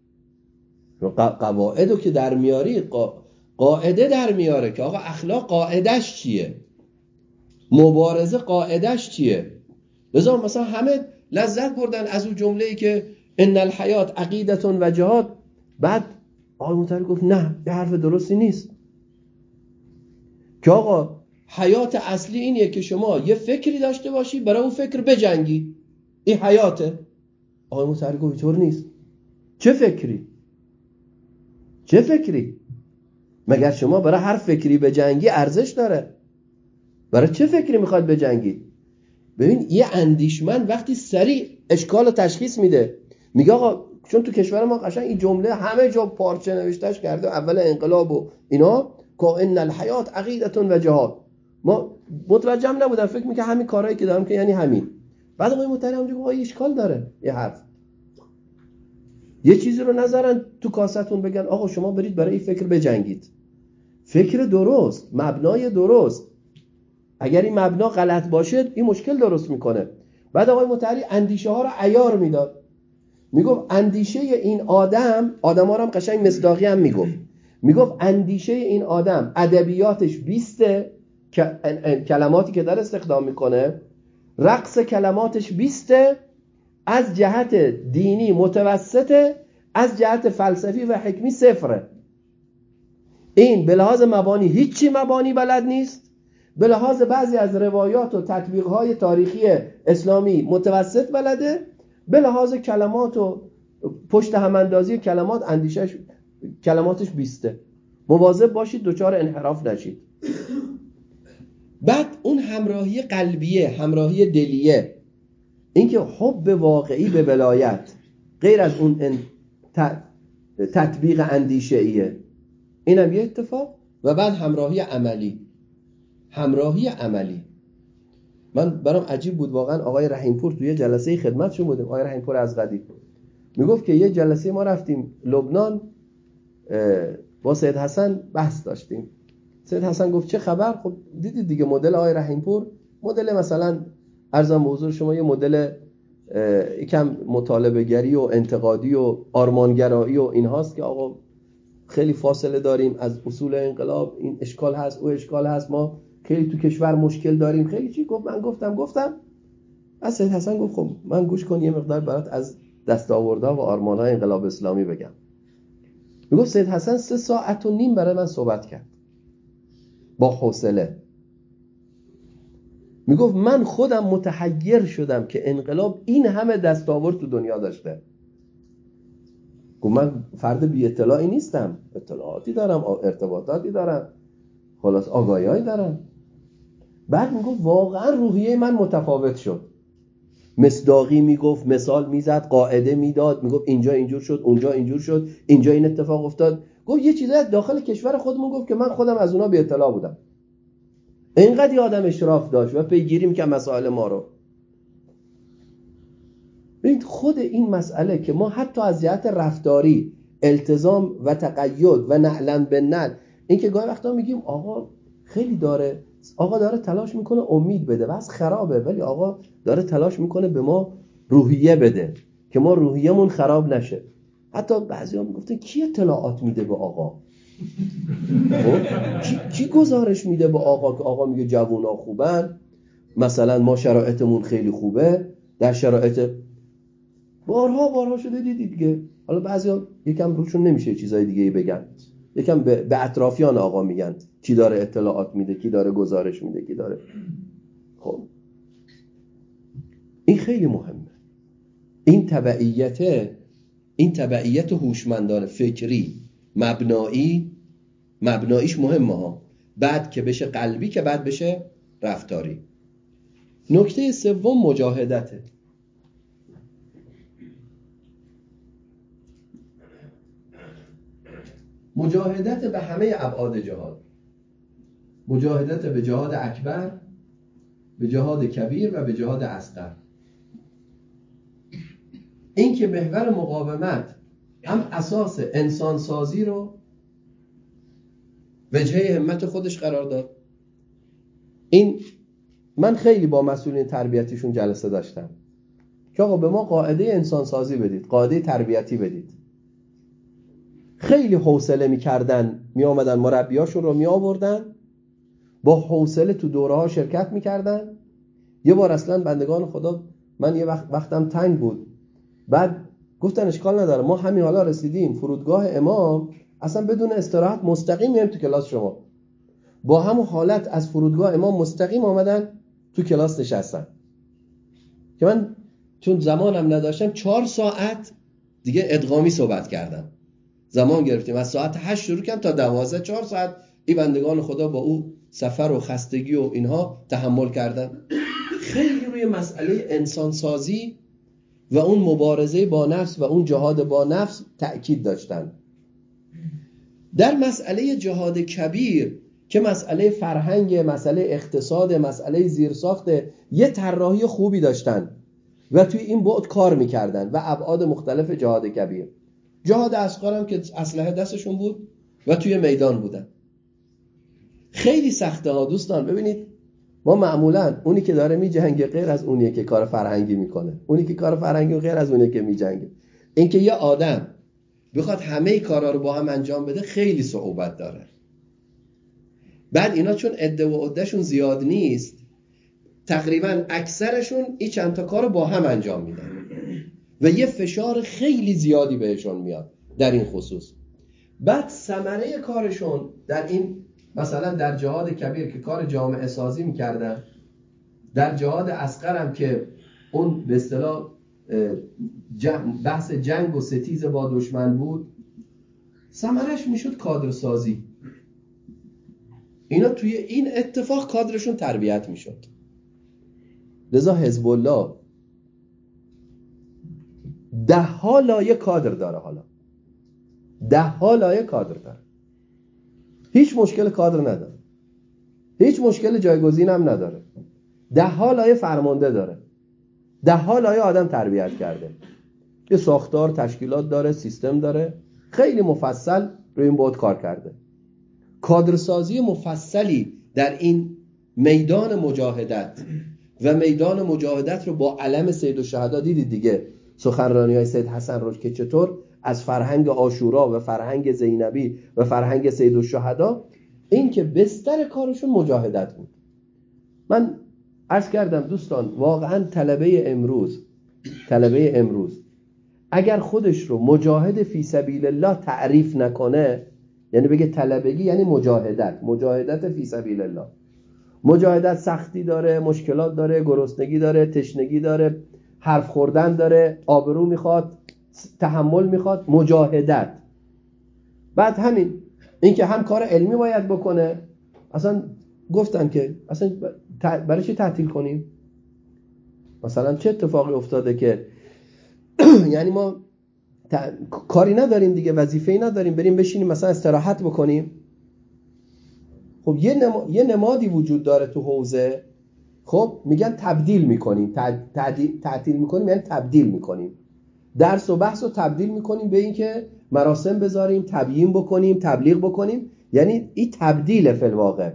قواعدو که در میاری، قاعده در میاره که آقا اخلاق قاعدش چیه، مبارزه قاعدش چیه. لذا مثلا همه لذت بردن از اون جمله‌ای که ان الحیات عقیدة و جهاد. بعد آقای مطهری گفت نه، این حرف درستی نیست، که آقا حیات اصلی اینیه که شما یه فکری داشته باشی برای اون فکر بجنگی، این حیاته. آقای مطهری گفت اینطور نیست. چه فکری؟ چه فکری؟ مگر شما برای هر فکری بجنگی ارزش داره؟ برای چه فکری میخواد بجنگی؟ ببین یه اندیشمند وقتی سریع اشکال رو تشخیص میده، میگه آقا چون تو کشور ما قشنگ این جمله همه جا پارچه نوشتهش کرده اول انقلاب و اینا که ان الحیات عقیدة و جهاد، ما متوجه هم نبودن، فکر میکنه همین کارهایی که دارم که یعنی همین. بعد آقای مطهری هم میگه آقا اشکال داره یه حرف، یه چیزی رو نذارن تو کاستون بگن آقا شما برید برای این فکر بجنگید. فکر درست، مبنای درست، اگر این مبنا غلط باشه این مشکل درست میکنه. بعد آقای مطهری اندیشه ها رو عیار میداد، میگفت اندیشه این آدم، آدم ها رو هم قشنگ مصداقی هم میگفت، میگفت اندیشه این آدم ادبیاتش بیسته، کلماتی که داره استخدام میکنه، رقص کلماتش بیسته، از جهت دینی متوسطه، از جهت فلسفی و حکمی صفره. این به لحاظ مبانی هیچی مبانی بلد نیست، به لحاظ بعضی از روایات و تطبیقهای تاریخی اسلامی متوسط بلده، به لحاظ کلمات و پشت هماندازی کلمات اندیشش کلماتش بیسته. مواظب باشید دوچار انحراف نشید. بعد اون همراهی قلبیه، همراهی دلیه، اینکه حب واقعی به ولایت غیر از اون تطبیق اندیشه‌ایه، اینم یه اتفاق. و بعد همراهی عملی، همراهی عملی. من برام عجیب بود واقعا، آقای رحیمپور توی جلسه خدمتشون بودیم، آقای رحیمپور از قدیم میگفت که یه جلسه ما رفتیم لبنان با سید حسن بحث داشتیم. سید حسن گفت چه خبر؟ خب دیدید دیگه مدل آقای رحیمپور مدل مثلا عرضم به حضور شما یه مدل یکم مطالبه گری و انتقادی و آرمانگرایی و این هاست که آقا خیلی فاصله داریم از اصول انقلاب، این اشکال هست او اشکال هست، ما خیلی تو کشور مشکل داریم، خیلی چی گفت. من گفتم گفتم از سید حسن گفت خب من گوش کن یه مقدار برات از دستاوردها و آرمانهای انقلاب اسلامی بگم. میگفت سید حسن سه ساعت و نیم برای من صحبت کرد با حوصله. میگفت من خودم متحیر شدم که انقلاب این همه دستاورد تو دنیا داشته. گفت من فرد بی اطلاعی نیستم، اطلاعاتی دارم، ارتباطاتی دارم، خلاص آگاهی‌ای دارم. بعد میگفت واقعا روحیه من متفاوت شد، مصداقی میگفت، مثال میزد، قاعده میداد، میگفت اینجا اینجور شد، اونجا اینجور شد، اینجا این اتفاق افتاد. گفت یه چیزایی از داخل کشور خودمون گفت که من خودم از اونا بی اطلاع بودم. اینقدر یه آدم اشراف داشت و پیگیری میکنه مسائل ما رو. ببینید خود این مسئله که ما حتی از جهت رفتاری التزام و تقید و نعلن به نعل، این که گاهی وقتا میگیم آقا خیلی داره، آقا داره تلاش میکنه امید بده، بس خرابه، ولی آقا داره تلاش میکنه به ما روحیه بده که ما روحیه‌مون خراب نشه. حتی بعضی‌ها میگفتن کی اطلاعات میده به آقا؟ کی, کی گزارش میده به آقا که آقا میگه جوونا خوبن، مثلا ما شرایطمون خیلی خوبه، در شرایط بارها بارها شده دیدید دیگه. حالا بعضیا یکم روشون نمیشه چیزای دیگه بگن، یکم به, به اطرافیان آقا میگن کی داره اطلاعات میده، کی داره گزارش میده، کی داره. خب این خیلی مهمه. این تبعیت این تبعیت هوشمندانه فکری مبنایی مبناییش مهمه ها، بعد که بشه قلبی که بعد بشه رفتاری. نکته سوم مجاهدته. مجاهدت به همه ابعاد جهاد، مجاهدت به جهاد اکبر، به جهاد کبیر و به جهاد اصغر. این که محور مقاومت هم اساس انسان سازی رو وجهه همت خودش قرار داد. این من خیلی با مسئولین تربیتیشون جلسه داشتم که آقا به ما قاعده انسان سازی بدید، قاعده تربیتی بدید. خیلی حوصله میکردن، می آمدن مربیاشون رو می آوردن، با حوصله تو دوره ها شرکت میکردن. یه بار اصلا بندگان خدا، من یه وقت وقتم تنگ بود، بعد گفتن اشکال نداره، ما همین حالا رسیدیم فرودگاه امام، اصلا بدون استراحت مستقیم میایم تو کلاس شما. با همون حالت از فرودگاه امام مستقیم آمدن تو کلاس نشستن که من چون زمانم نداشتم چهار ساعت دیگه ادغامی صحبت کردم. زمان گرفتیم از ساعت هشت شروع کردم تا دوازده، چهار ساعت این بندگان خدا با او سفر و خستگی و اینها تحمل کردن. خیلی روی مسئله انسان سازی و اون مبارزه با نفس و اون جهاد با نفس تأکید داشتن. در مسئله جهاد کبیر که مسئله فرهنگ، مسئله اقتصاد، مسئله زیرساخت، یه طراحی خوبی داشتن و توی این بعد کار میکردن و ابعاد مختلف جهاد کبیر. جهاد اصغر هم که اسلحه دستشون بود و توی میدان بودن. خیلی سخته ها دوستان. ببینید ما معمولا اونی که داره میجنگه غیر از اونیه که کار فرهنگی میکنه، اونی که کار فرهنگی غیر از اونیه که میجنگه. این که یه آدم بخواد همه کارا رو با هم انجام بده خیلی صعوبت داره. بعد اینا چون عده و عدهشون زیاد نیست، تقریبا اکثرشون این چند تا کار رو با هم انجام میدن و یه فشار خیلی زیادی بهشون میاد در این خصوص. بعد ثمره کارشون در این مثلا در جهاد کبیر که کار جامعه سازی میکردن، در جهاد اصغر هم که اون به اصطلاح بحث جنگ و ستیز با دشمن بود، ثمرش میشد کادر سازی. اینا توی این اتفاق کادرشون تربیت میشد. لذا حزب الله ده ها لایه کادر داره، حالا ده ها لایه کادر داره، هیچ مشکل کادر نداره، هیچ مشکل جایگزین هم نداره. ده ها لایه فرمانده داره، ده ها لایه آدم تربیت کرده، یه ساختار تشکیلات داره، سیستم داره، خیلی مفصل روی این بود کار کرده. کادرسازی مفصلی در این میدان مجاهدت و میدان مجاهدت رو با علم سید الشهدا دیدید دیگه، سخنرانی های سید حسن رو که چطور از فرهنگ عاشورا و فرهنگ زینبی و فرهنگ سید الشهدا، این که بستر کارشون مجاهدت بود. من عرض کردم دوستان، واقعا طلبه امروز طلبه امروز اگر خودش رو مجاهد فی سبیل الله تعریف نکنه، یعنی بگه طلبگی یعنی مجاهدت، مجاهدت فی سبیل الله، مجاهدت سختی داره، مشکلات داره، گرسنگی داره، تشنگی داره، حرف خوردن داره، آبرو میخواد، تحمل میخواد، مجاهدت. بعد همین این که هم کار علمی باید بکنه، اصلا گفتن که اصلا برای چی تعطیل کنیم؟ مثلا چه اتفاقی افتاده که یعنی ما ت... کاری نداریم دیگه، وظیفه‌ای نداریم بریم بشینیم مثلا استراحت بکنیم؟ خب یه, نما... یه نمادی وجود داره تو حوزه، خب میگن تبدیل میکنیم، تعدیل... تعطیل میکنیم یعنی تبدیل میکنیم، درس و بحث رو تبدیل میکنیم به این که مراسم بذاریم، تبیین بکنیم، تبلیغ بکنیم، یعنی این تبدیل فی الواقع،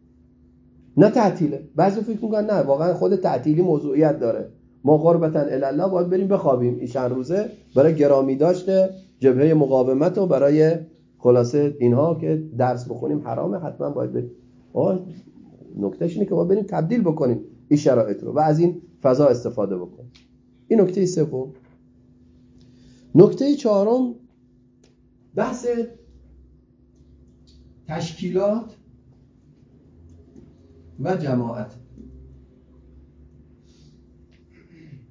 نه تعطیله. بعضی فکر میکنن نه واقعا خود تعطیلی موضوعیت داره، ما قربتن الی الله باید بریم بخوابیم این چند روزه برای گرامی داشته جبهه مقاومت و برای خلاصه اینها که درس بخونیم حرامه، حتما باید بریم. آه نکتهش اینه که باید بریم تبدیل بکنیم این شرایط رو و از این فضا استفاده بکنیم. این نکته سوم. نکته چهارم بحث تشکیلات و جماعت.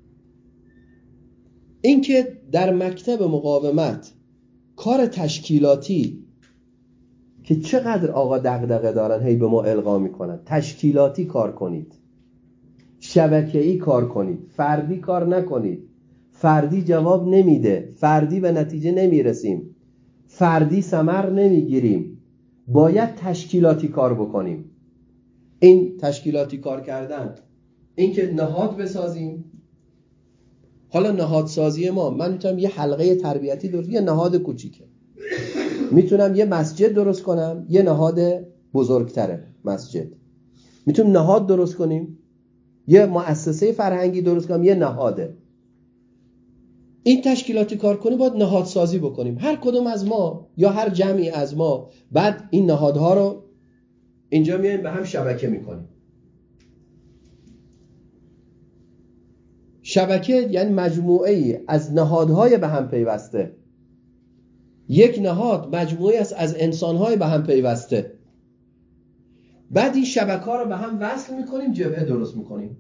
اینکه در مکتب مقاومت کار تشکیلاتی که چقدر آقا دغدغه دارن هی به ما القا میکنن، تشکیلاتی کار کنید، شبکه‌ای کار کنید، فردی کار نکنید. فردی جواب نمیده، فردی به نتیجه نمیرسیم، فردی ثمر نمیگیریم، باید تشکیلاتی کار بکنیم. این تشکیلاتی کار کردن، این که نهاد بسازیم. حالا نهادسازی ما، من میتونم یه حلقه تربیتی درست، یه نهاد کوچیکه، میتونم یه مسجد درست کنم، یه نهاد بزرگتره مسجد. میتونم نهاد درست کنیم، یه مؤسسه فرهنگی درست کنم، یه نهاده. این تشکیلاتی کار کنیم باید نهادسازی بکنیم، هر کدوم از ما یا هر جمعی از ما. بعد این نهادها رو اینجا میایم به هم شبکه میکنیم. شبکه یعنی مجموعه ای از نهادهای به هم پیوسته. یک نهاد مجموعه است از انسانهای به هم پیوسته. بعد این شبکه ها رو به هم وصل میکنیم، جبهه درست میکنیم.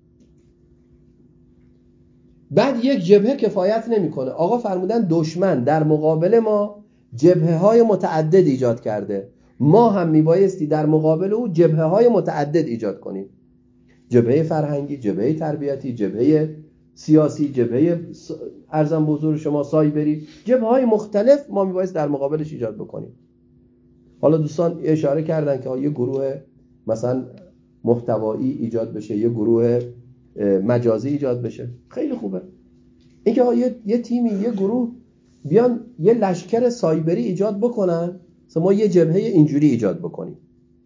بعد یک جبهه کفایت نمیکنه. آقا فرمودن دشمن در مقابل ما جبهه های متعدد ایجاد کرده، ما هم میبایستی در مقابل او جبهه های متعدد ایجاد کنیم. جبهه فرهنگی، جبهه تربیتی، جبهه سیاسی، جبهه ارزم به حضور شما سایبری، جبهه های مختلف ما میبایست در مقابلش ایجاد بکنیم. حالا دوستان اشاره کردن که یه گروه مثلا محتوایی ایجاد بشه، یه گروه مجازی ایجاد بشه، خیلی خوبه. اینکه یه یه تیمی، یه گروه بیان یه لشکر سایبری ایجاد بکنن، ما یه جبهه اینجوری ایجاد بکنیم.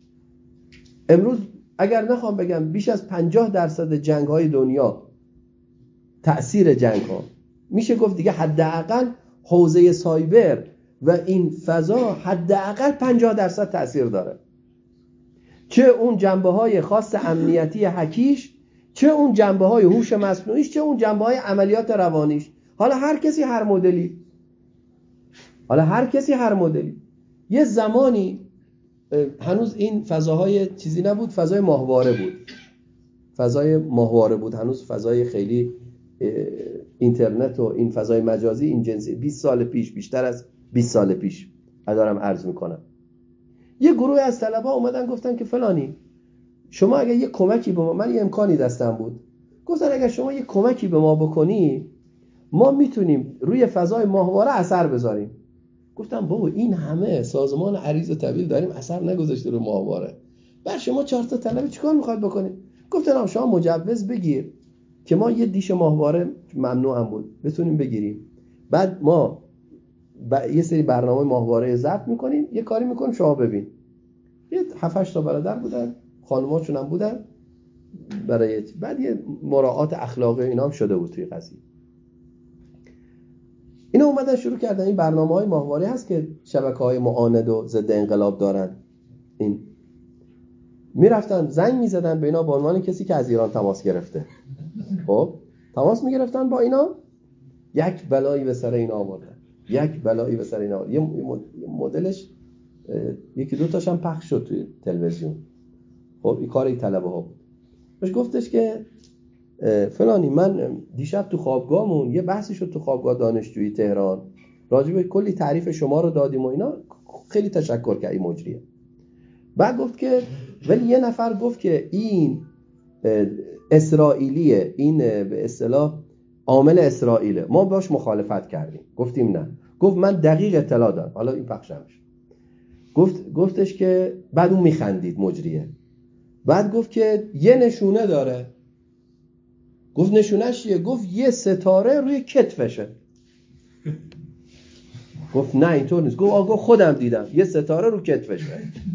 امروز اگر نخوام بگم بیش از پنجاه درصد جنگ‌های دنیا، تأثیر جنگ‌ها میشه گفت دیگه حداقل حوزه سایبر و این فضا حداقل پنجاه درصد تأثیر داره. چه اون جنبه‌های خاص امنیتی هکیش، چه اون جنبه‌های هوش مصنوعیش، چه اون جنبه‌های عملیات روانیش. حالا هر کسی هر مدلی حالا هر کسی هر مدلی یه زمانی هنوز این فضاهای چیزی نبود، فضای ماهواره بود. فضای ماهواره بود هنوز، فضای خیلی اینترنت و این فضای مجازی این جنسی بیست سال پیش، بیشتر از بیست سال پیش دارم عرض میکنم. یه گروه از طلبا اومدن گفتن که فلانی شما اگه یه کمکی به ما، من یه امکانی دستم بود، گفتن اگه شما یه کمکی به ما بکنی ما میتونیم روی فضای ماهواره اثر بذاریم. گفتم بابا این همه سازمان عریض و طویل داریم اثر نگذاشته رو ماهواره، بر شما چهار تا طلبه چیکار میخواد بکنید؟ گفتن شما مجوز بگیر که ما یه دیش ماهواره ممنوع هم بود بتونیم بگیریم، بعد ما ب... یه سری برنامه ماهواره ضبط میکنیم، یه کاری میکنیم شما ببین. یه هفت هشت تا برادر بودن، خانماشون هم بودن، برای بعد یه مراعات اخلاقی اینا هم شده بود توی قضیه. اینا اومدن شروع کردن این برنامه‌های ماهواره هست که شبکه‌های معاند و ضد انقلاب دارن، این میرفتن زنگ میزدن به اینا به عنوان کسی که از ایران تماس گرفته. خب تماس میگرفتن با اینا، یک بلایی به سر اینا آوردن، یک بلایی به سر اینا آوردن. یه مدلش یکی دو تاش هم پخش شد توی تلویزیون. خب این کار این طلبه ها بود. بهش گفتش که فلانی من دیشب تو خوابگاهمون یه بحثی شد تو خوابگاه دانشجویی تهران، راجع به کلی تعریف شما رو دادیم و اینا، خیلی تشکر کردی مجریه. بعد گفت که ولی یه نفر گفت که این اسرائیلیه، این به اصطلاح عامل اسرائیله، ما باش مخالفت کردیم. گفتیم نه. گفت من دقیق اطلاع دارم، حالا این پخشمش. گفت گفتش که بعد اون میخندید مجریه. بعد گفت که یه نشونه داره. گفت نشونهش چیه؟ گفت یه ستاره روی کتفشه. گفت نه اینطور نیست. گفت آقا خودم دیدم یه ستاره رو کتفشه.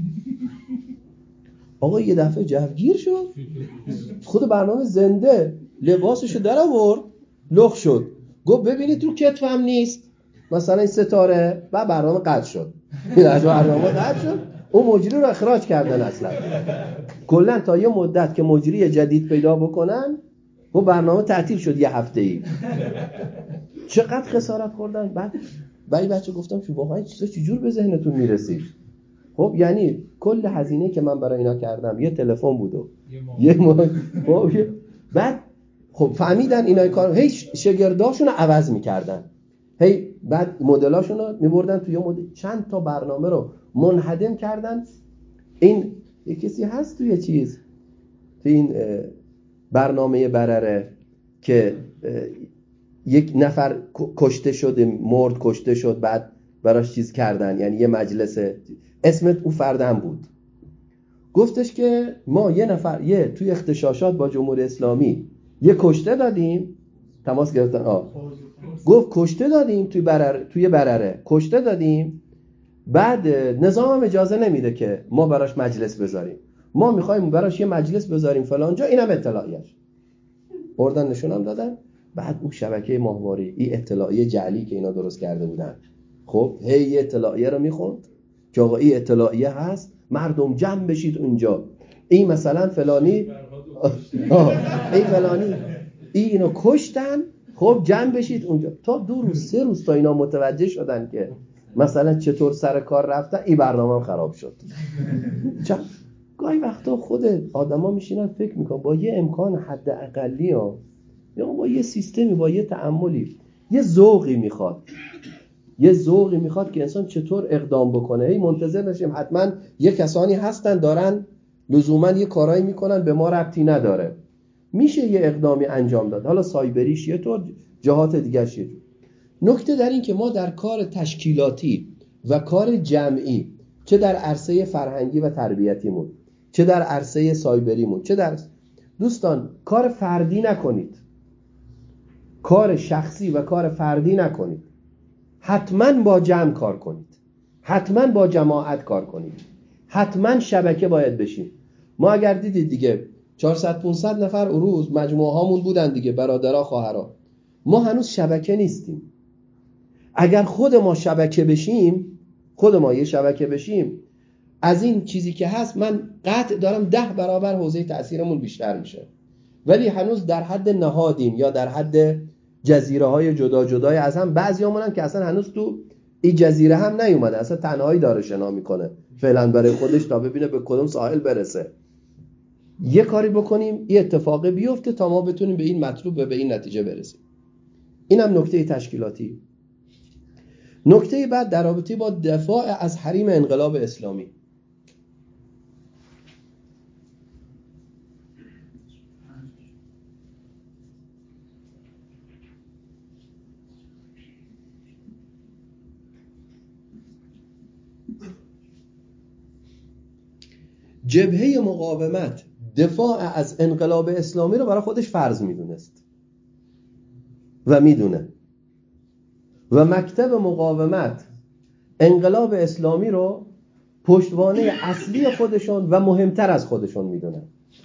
آقا یه دفعه جوگیر شد، خود برنامه زنده لباسشو در آورد، لخ شد، گفت ببینید رو کتفم نیست مثلا این ستاره. و برنامه قطع شد. برنامه قطع شد، اون مجری رو اخراج کردن اصلا. کلا تا یه مدت که مجری جدید پیدا بکنن و برنامه تعطیل شد یه هفته ای. چقدر خسارت خوردن. بعد برای بچه گفتم که واقعا چیزا چجور به ذهنتون میرسید؟ خب یعنی کل هزینه که من برای اینا کردم یه تلفن بود و یه ما خب بعد خب فهمیدن اینا کار، هی شاگرداشون رو عوض میکردن، هی بعد مدلاشون رو میبردن توی مدل، چند تا برنامه رو منهدم کردن. این یک کسی هست توی چیز، توی این برنامه برره که یک نفر کشته شده، مرد، کشته شد، بعد براش چیز کردن، یعنی یه مجلس، اسمت او فردم بود، گفتش که ما یه نفر یه توی اغتشاشات با جمهوری اسلامی یه کشته دادیم، تماس گرفتن، آه گفت کشته دادیم توی برره، توی برره کشته دادیم، بعد نظام هم اجازه نمیده که ما براش مجلس بذاریم، ما میخوایم براش یه مجلس بذاریم فلان جا، اینم اطلاعیش بردن نشونم دادن. بعد اون شبکه ماهواره، این اطلاعیه جعلی که اینا درست کرده بودن، خب هی اطلاعیه رو میخوند که آقا این اطلاعیه هست، مردم جمع بشید اونجا، این مثلا فلانی این فلانی اینو کشتن، خب جمع بشید اونجا. تا دو روز سه روز تا اینا متوجه شدن که مثلا چطور سر کار رفتن، این برنامه هم خراب شد. چون گاهی وقتا خود آدما میشینن فکر میکنن با یه امکان حد اقلی ها، یا با یه سیستمی، با یه تأملی، یه ذوقی میخواد، یه ذوقی میخواد که انسان چطور اقدام بکنه. هی منتظر نشیم حتما یه کسانی هستن دارن لزوما یه کارایی میکنن به ما ربطی نداره، میشه یه اقدامی انجام داد، حالا سایبریش یه طور، جهات دیگرش یه طور. نکته در این که ما در کار تشکیلاتی و کار جمعی، چه در عرصه فرهنگی و تربیتیمون، چه در عرصه سایبریمون، چه در دوستان، کار فردی نکنید، کار شخصی و کار فردی نکنید، حتما با جمع کار کنید، حتما با جماعت کار کنید، حتما شبکه باید بشیم. ما اگر دیدید دیگه چهارصد پانصد نفر اون روز مجموعه هامون بودن دیگه، برادرها خواهرها، ما هنوز شبکه نیستیم. اگر خود ما شبکه بشیم، خود ما یه شبکه بشیم، از این چیزی که هست من قطع دارم ده برابر حوزه تأثیرمون بیشتر میشه. ولی هنوز در حد نهادیم یا در حد جزیره های جدا جدای از هم، بعضی همون هم که اصلا هنوز تو این جزیره هم نیومده، اصلا تنهایی داره شنا میکنه فعلا برای خودش تا ببینه به کدوم ساحل برسه. یه کاری بکنیم یه اتفاقی بیفته تا ما بتونیم به این مطلوب و به این نتیجه برسیم. اینم نکته تشکیلاتی. نکته بعد در رابطه با دفاع از حریم انقلاب اسلامی. جبهه مقاومت دفاع از انقلاب اسلامی رو برای خودش فرض میدونست و میدونه، و مکتب مقاومت انقلاب اسلامی رو پشتوانه اصلی خودشون و مهمتر از خودشون میدونن.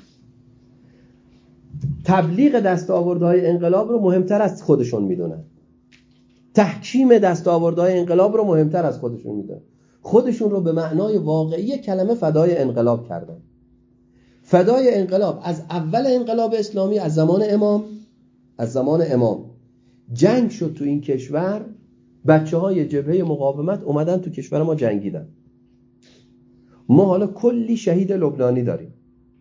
تبلیغ دستاوردهای انقلاب رو مهمتر از خودشون میدونن، تحکیم دستاوردهای انقلاب رو مهمتر از خودشون میدونن. خودشون رو به معنای واقعی کلمه فدای انقلاب کردن. فدای انقلاب از اول انقلاب اسلامی، از زمان امام، از زمان امام جنگ شد تو این کشور، بچه های جبهه مقاومت اومدن تو کشور ما جنگیدن. ما حالا کلی شهید لبنانی داریم،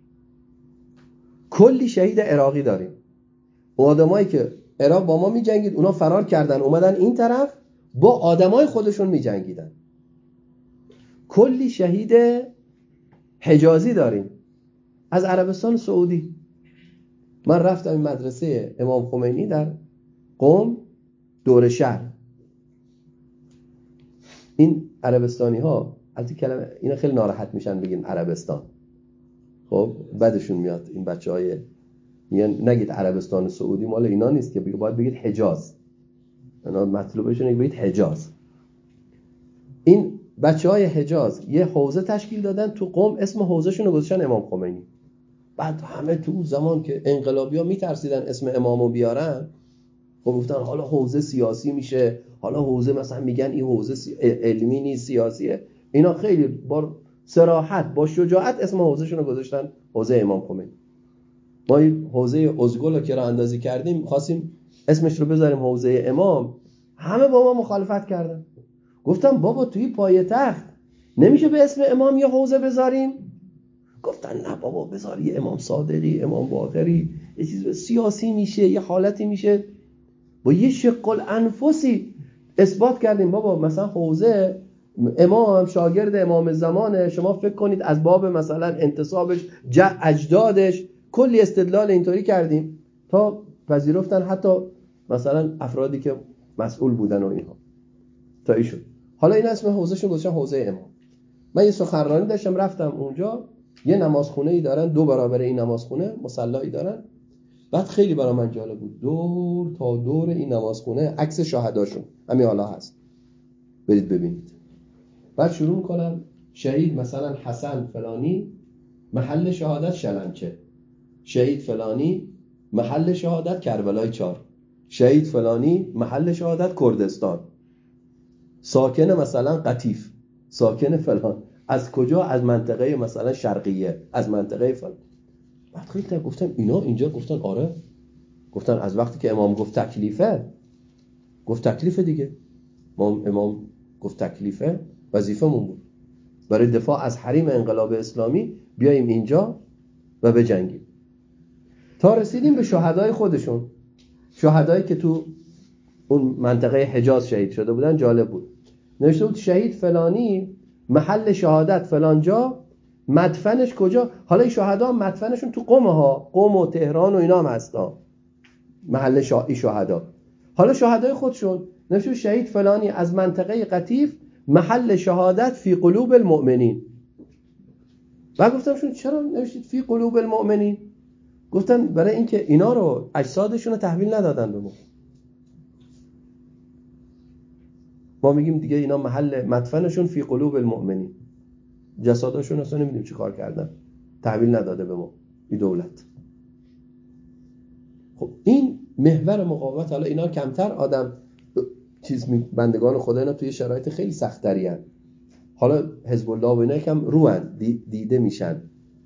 کلی شهید عراقی داریم. آدمایی که عراق با ما می جنگید، اونا فرار کردن اومدن این طرف با آدمای خودشون می جنگیدن. کلی شهید حجازی داریم از عربستان سعودی. من رفتم این مدرسه امام خمینی در قم دور شهر. این عربستانی ها از این کلمه اینا خیلی ناراحت میشن بگیم عربستان، خب بعدشون میاد این بچهای میگن نگید عربستان سعودی مال اینا نیست که، باید بگید حجاز. اینا مطلوبشون اینه بگید حجاز. این بچهای حجاز یه حوزه تشکیل دادن تو قم، اسم حوزهشون رو گذاشتن امام خمینی. بعد همه تو زمان که انقلابی‌ها میترسیدن اسم امامو بیارن، خب گفتن حالا حوزه سیاسی میشه، حالا حوزه مثلا میگن این حوزه سی... علمی نیست سیاسیه. اینا خیلی با صراحت با شجاعت اسم حوزهشون رو گذاشتن حوزه امام خمینی. ما این حوزه ازگل رو که راه اندازی کردیم، خواستیم اسمش رو بذاریم حوزه امام، همه با ما مخالفت کردن. گفتم بابا توی پایتخت نمیشه به اسم امام یه حوزه بذاریم؟ گفتن نه بابا بذار یه امام صادقی، امام باقری، یه چیز سیاسی میشه، یه حالتی میشه. با یه شق الانفسی اثبات کردیم بابا مثلا حوزه امام شاگرد امام زمانه، شما فکر کنید از باب مثلا انتصابش اجدادش کلی استدلال اینطوری کردیم تا پذیرفتن حتی مثلا افرادی که مسئول بودن و اینها تا ایشون. حالا این اسم حوزهشون گذاشتن حوزه امام. من یه سخنرانی داشتم رفتم اونجا، یه نمازخونه ای دارن دو برابر این نمازخونه، مصلی دارن. بعد خیلی برای من جالب بود، دور تا دور این نمازخونه عکس شهداشون همین حالا هست، برید ببینید. بعد شروع میکنن شهید مثلا حسن فلانی محل شهادت شلنچه، شهید فلانی محل شهادت کربلای چار، شهید فلانی محل شهادت کردستان، ساکن مثلا قطیف، ساکن فلان، از کجا؟ از منطقه مثلا شرقیه، از منطقه فلان. بعد خیلی گفتم اینا اینجا، گفتن آره. گفتن از وقتی که امام گفت تکلیفه، گفت تکلیفه دیگه، امام امام گفت تکلیفه، وظیفمون بود برای دفاع از حریم انقلاب اسلامی بیاییم اینجا و بجنگیم. تا رسیدیم به شهدای خودشون، شهدایی که تو اون منطقه حجاز شهید شده بودن. جالب بود، نوشته بود شهید فلانی محل شهادت فلان جا، مدفنش کجا. حالا این شهدا مدفنشون تو قم ها، قم و تهران و اینا هم هستا محل شا... شهدا. حالا شهدای خودشون نوشته شهید فلانی از منطقه قطیف محل شهادت فی قلوب المؤمنین. و گفتم شون چرا نوشتید فی قلوب المؤمنین؟ گفتن برای اینکه اینا رو اجسادشون رو تحویل ندادن به ما. ما میگیم دیگه اینا محل مدفنشون فی قلوب المؤمنین، جسادشون اصلا نمیدونیم چی کار کردن، تحویل نداده به ما این دولت. خب این محور مقاومت. حالا اینا کمتر آدم چیز می بندگان خدا اینا توی شرایط خیلی سخت‌تری هستن. حالا حزب الله و اینا یکم روان دیده میشن.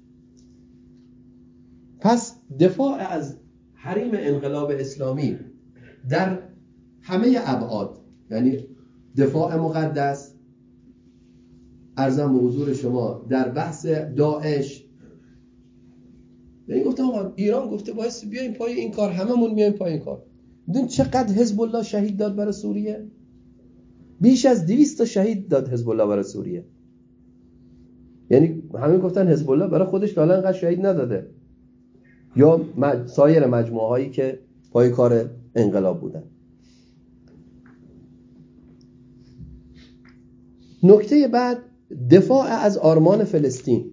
پس دفاع از حریم انقلاب اسلامی در همه ابعاد، یعنی دفاع مقدس، عرضم به حضور شما در بحث داعش، یعنی گفتم آقا ایران گفته باید بیایم پای این کار، هممون میایم پای این کار. میدون چقدر حزب الله شهید داد برای سوریه؟ بیش از دویست تا شهید داد حزب الله برای سوریه. یعنی همین گفتن حزب الله برای خودش تا الان انقدر شهید نداده، یا سایر مجموعه هایی که پای کار انقلاب بودن. نکته بعد، دفاع از آرمان فلسطین.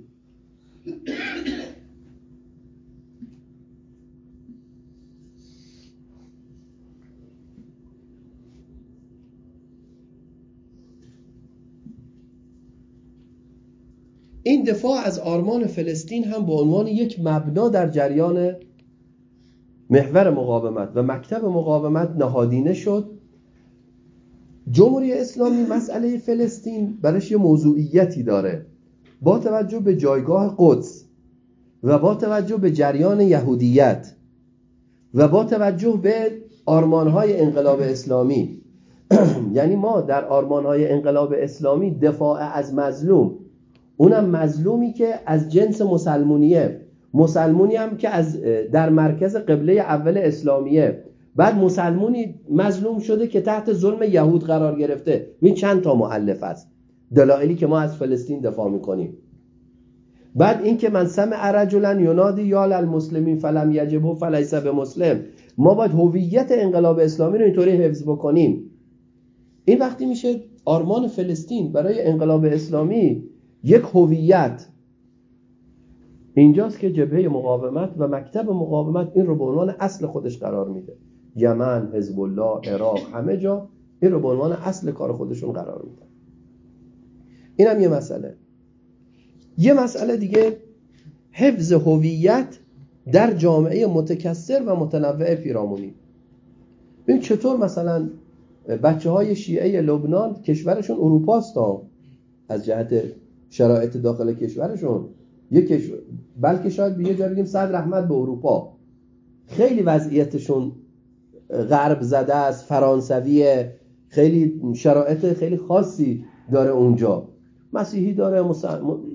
این دفاع از آرمان فلسطین هم به عنوان یک مبنا در جریان محور مقاومت و مکتب مقاومت نهادینه شد. جمهوری اسلامی مسئله فلسطین برایش یه موضوعیتی داره با توجه به جایگاه قدس و با توجه به جریان یهودیت و با توجه به آرمان‌های انقلاب اسلامی. یعنی ما در آرمان‌های انقلاب اسلامی دفاع از مظلوم، اونم مظلومی که از جنس مسلمونیه، مسلمونی هم که از در مرکز قبله اول اسلامیه، بعد مسلمونی مظلوم شده که تحت ظلم یهود قرار گرفته. این چند تا مؤلف است دلایلی که ما از فلسطین دفاع میکنیم. بعد این که من سمع رجلا ینادی یا للمسلمین فلم یجبه فلیس بمسلم، ما باید هویت انقلاب اسلامی رو اینطوری حفظ بکنیم. این وقتی میشه آرمان فلسطین برای انقلاب اسلامی یک هویت. اینجاست که جبهه مقاومت و مکتب مقاومت این رو به عنوان اصل خودش قرار میده. یمن، حزب الله، عراق، همه جا این رو به عنوان اصل کار خودشون قرار میده. این هم یه مسئله. یه مسئله دیگه، حفظ هویت در جامعه متکثر و متنوع پیرامونی. ببین چطور مثلا بچه های شیعه لبنان کشورشون اروپاست ها، از جهت شرایط داخل کشورشون یک کشور، بلکه شاید به یه جا بگیم صد رحمت به اروپا، خیلی وضعیتشون غرب زده است، فرانسویه، خیلی شرایط خیلی خاصی داره اونجا. مسیحی داره، مسلمان،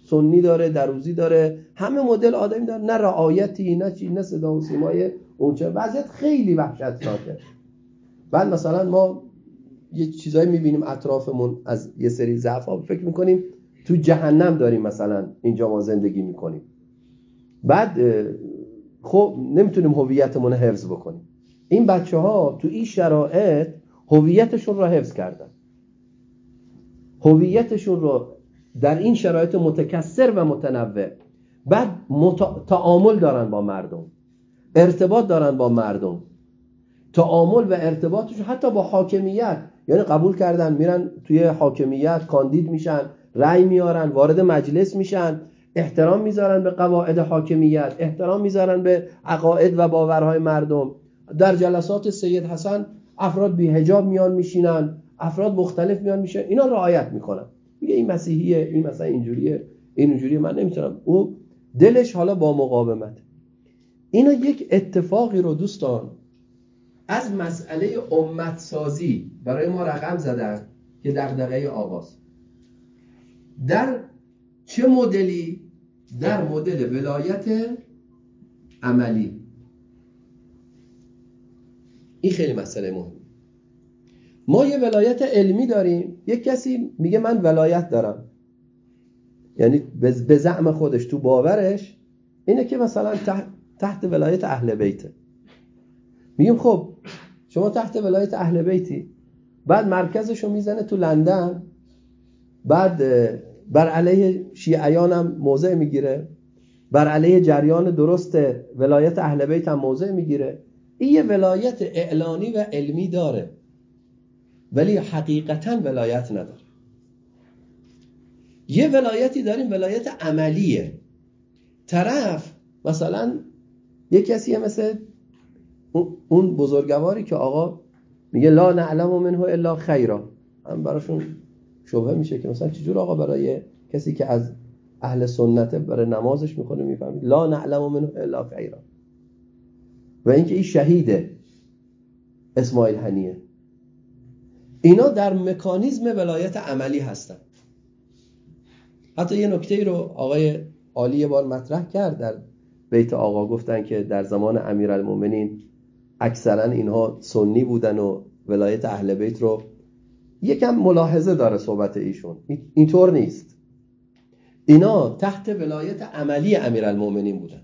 سنی داره، دروزی داره، همه مدل آدمی داره، نه رعایتی، نه چی، نه صدا و سیمای اونچه. وضعیت خیلی وحشتناکه. بعد مثلا ما یه چیزایی میبینیم اطرافمون از یه سری ضعف‌ها، فکر میکنیم تو جهنم داریم مثلا اینجا ما زندگی میکنیم. بعد خب نمیتونیم هویتمون رو حفظ بکنیم. این بچه‌ها تو این شرایط هویتشون رو حفظ کردن، هویتشون رو در این شرایط متکثر و متنوع. بعد مت... تعامل دارن با مردم، ارتباط دارن با مردم، تعامل و ارتباطشون حتی با حاکمیت، یعنی قبول کردن میرن توی حاکمیت کاندید میشن، رأی میارن، وارد مجلس میشن، احترام میذارن به قواعد حاکمیت، احترام میذارن به عقاید و باورهای مردم. در جلسات سید حسن افراد بی حجاب میان میشینن، افراد مختلف میان میشن، اینا رعایت میکنن. میگه این مسیحیه، این مثلا اینجوریه، این اینجوریه، من نمیتونم. او دلش حالا با مقاومت. اینا یک اتفاقی رو دوستان از مسئله امت سازی برای ما رقم زدن که دغدغه آقاست. در چه مدلی؟ در مدل ولایت عملی. این خیلی مسئله مهمه. ما یه ولایت علمی داریم، یک کسی میگه من ولایت دارم، یعنی به زعم خودش تو باورش اینه که مثلا تحت, تحت ولایت اهل بیته. میگیم خب شما تحت ولایت اهل بیتی، بعد مرکزشو میزنه تو لندن، بعد بر علیه شیعیان هم موضع میگیره، بر علیه جریان درست ولایت اهل بیت هم موضع میگیره. این یه ولایت اعلانی و علمی داره ولی حقیقتا ولایت نداره. یه ولایتی داریم، ولایت عملیه. طرف مثلا یه کسیه مثل اون بزرگواری که آقا میگه لا نعلم منه الا خیرا، هم براشون شبهه میشه که مثلا چجور آقا برای کسی که از اهل سنته برای نمازش میخونه میفهمید لا نعلم منه الا خیرا، و اینکه این شهیده اسماعیل هنیه. اینا در مکانیزم ولایت عملی هستن. حتی یه نکته رو آقای عالی یه بار مطرح کرد در بیت آقا، گفتن که در زمان امیرالمومنین اکثرا اینها سنی بودن و ولایت اهل بیت رو یکم ملاحظه داره صحبت ایشون، اینطور نیست. اینا تحت ولایت عملی امیرالمومنین بودن.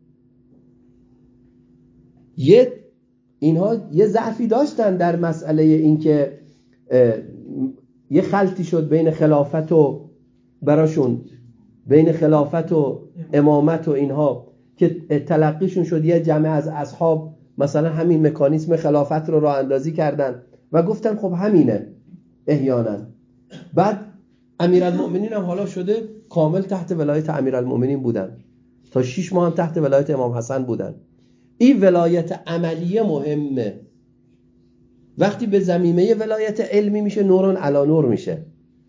یه اینها یه ضعفی داشتن در مسئله این که یه خلطی شد بین خلافت و براشون بین خلافت و امامت و اینها که تلقیشون شد یه جمع از اصحاب مثلا همین مکانیسم خلافت رو راه اندازی کردن و گفتن خب همینه احیانا. بعد امیرالمومنین هم حالا شده کامل تحت ولایت امیرالمومنین بودن، تا شش ماه هم تحت ولایت امام حسن بودن. این ولایت عملیه مهمه. وقتی به زمینه ولایت علمی میشه نوران علی نور میشه.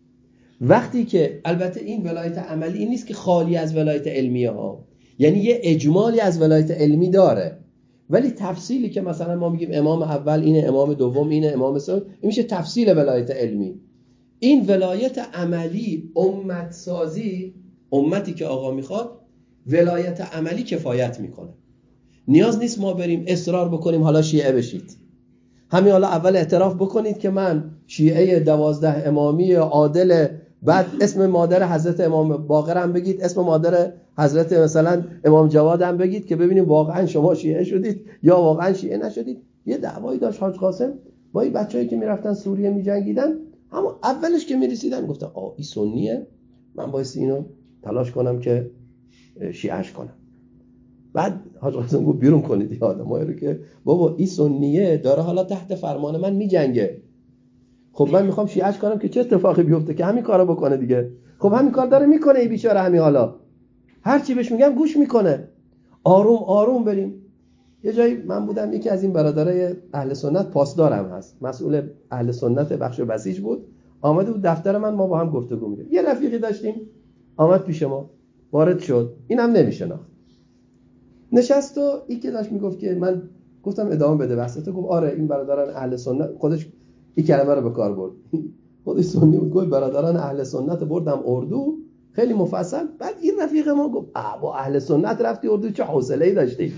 وقتی که البته این ولایت عملی این نیست که خالی از ولایت علمیه ها، یعنی یه اجمالی از ولایت علمی داره، ولی تفصیلی که مثلا ما میگیم امام اول اینه، امام دوم اینه، امام سوم، این میشه تفصیل ولایت علمی. این ولایت عملی امت سازی، امتی که آقا میخواد ولایت عملی کفایت میکنه. نیاز نیست ما بریم اصرار بکنیم حالا شیعه بشید. همین حالا اول اعتراف بکنید که من شیعه دوازده امامی عادل، بعد اسم مادر حضرت امام باقر هم بگید، اسم مادر حضرت مثلا امام جواد هم بگید که ببینیم واقعا شما شیعه شدید یا واقعا شیعه نشدید. یه دعوایی داشت حاج قاسم با این بچه‌ای که میرفتن سوریه میجنگیدن، اما اولش که میرسیدن گفتن آ این سنیه، من باید اینو تلاش کنم که شیعهش کنم. بعد حاج قاسم گفت بیرون کنید این آدمایی رو که بابا این سنیه داره حالا تحت فرمان من میجنگه، خب من میخوام شیعهش کنم که چه اتفاقی بیفته که همین کارو بکنه دیگه. خب همین کار داره میکنه این بیچاره، همین حالا هر چی بهش میگم گوش میکنه. آروم آروم بریم. یه جایی من بودم، یکی از این برادرای اهل سنت پاسدارم هست، مسئول اهل سنت بخش بسیج بود، آمده بود دفتر من، ما با هم گفتگو می‌کردیم. یه رفیقی داشتیم آمد پیش ما، وارد شد، اینم نمیشناخت. نشست و این که داشت میگفت که من گفتم ادامه بده بحثت، گفت آره این برادران اهل سنت، خودش این کلمه رو به کار برد، خودش سنی بود، گفت برادران اهل سنت بردم اردو، خیلی مفصل. بعد این رفیق ما گفت با اهل سنت رفتی اردو، چه حوصله‌ای داشتی.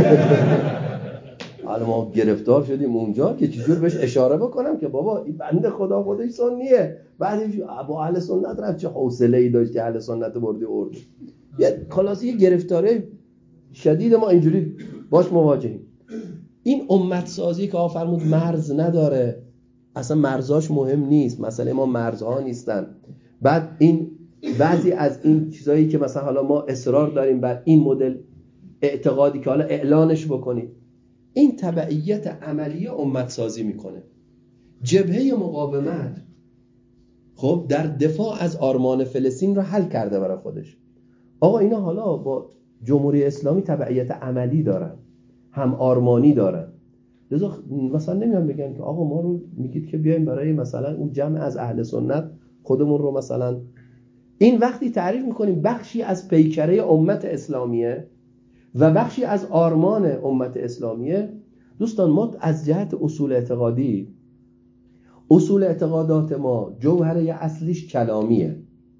حالا ما گرفتار شدیم اونجا که چجور بهش اشاره بکنم که بابا این بنده خدا خودش سنیه، بعدش با اهل سنت رفت، چه حوصله‌ای داشتی اهل سنت بردی اردو. یه خلاصی یه گرفتاره شدید ما اینجوری باش مواجهیم. این امت سازی که آفرمود مرز نداره، اصلا مرزاش مهم نیست، مسئله ما مرزها نیستن. بعد این بعضی از این چیزایی که مثلا حالا ما اصرار داریم بر این مدل اعتقادی که حالا اعلانش بکنیم، این تبعیت عملی امت سازی میکنه. جبهه مقاومت خب در دفاع از آرمان فلسطین رو حل کرده برای خودش. آقا اینا حالا با جمهوری اسلامی تبعیت عملی دارن، هم آرمانی دارن. لذا مثلا نمیان بگن که آقا ما رو میگید که بیایم برای مثلا اون جمع از اهل سنت خودمون رو مثلا، این وقتی تعریف میکنیم بخشی از پیکره امت اسلامیه و بخشی از آرمان امت اسلامیه. دوستان ما از جهت اصول اعتقادی، اصول اعتقادات ما جوهره اصلیش کلامیه.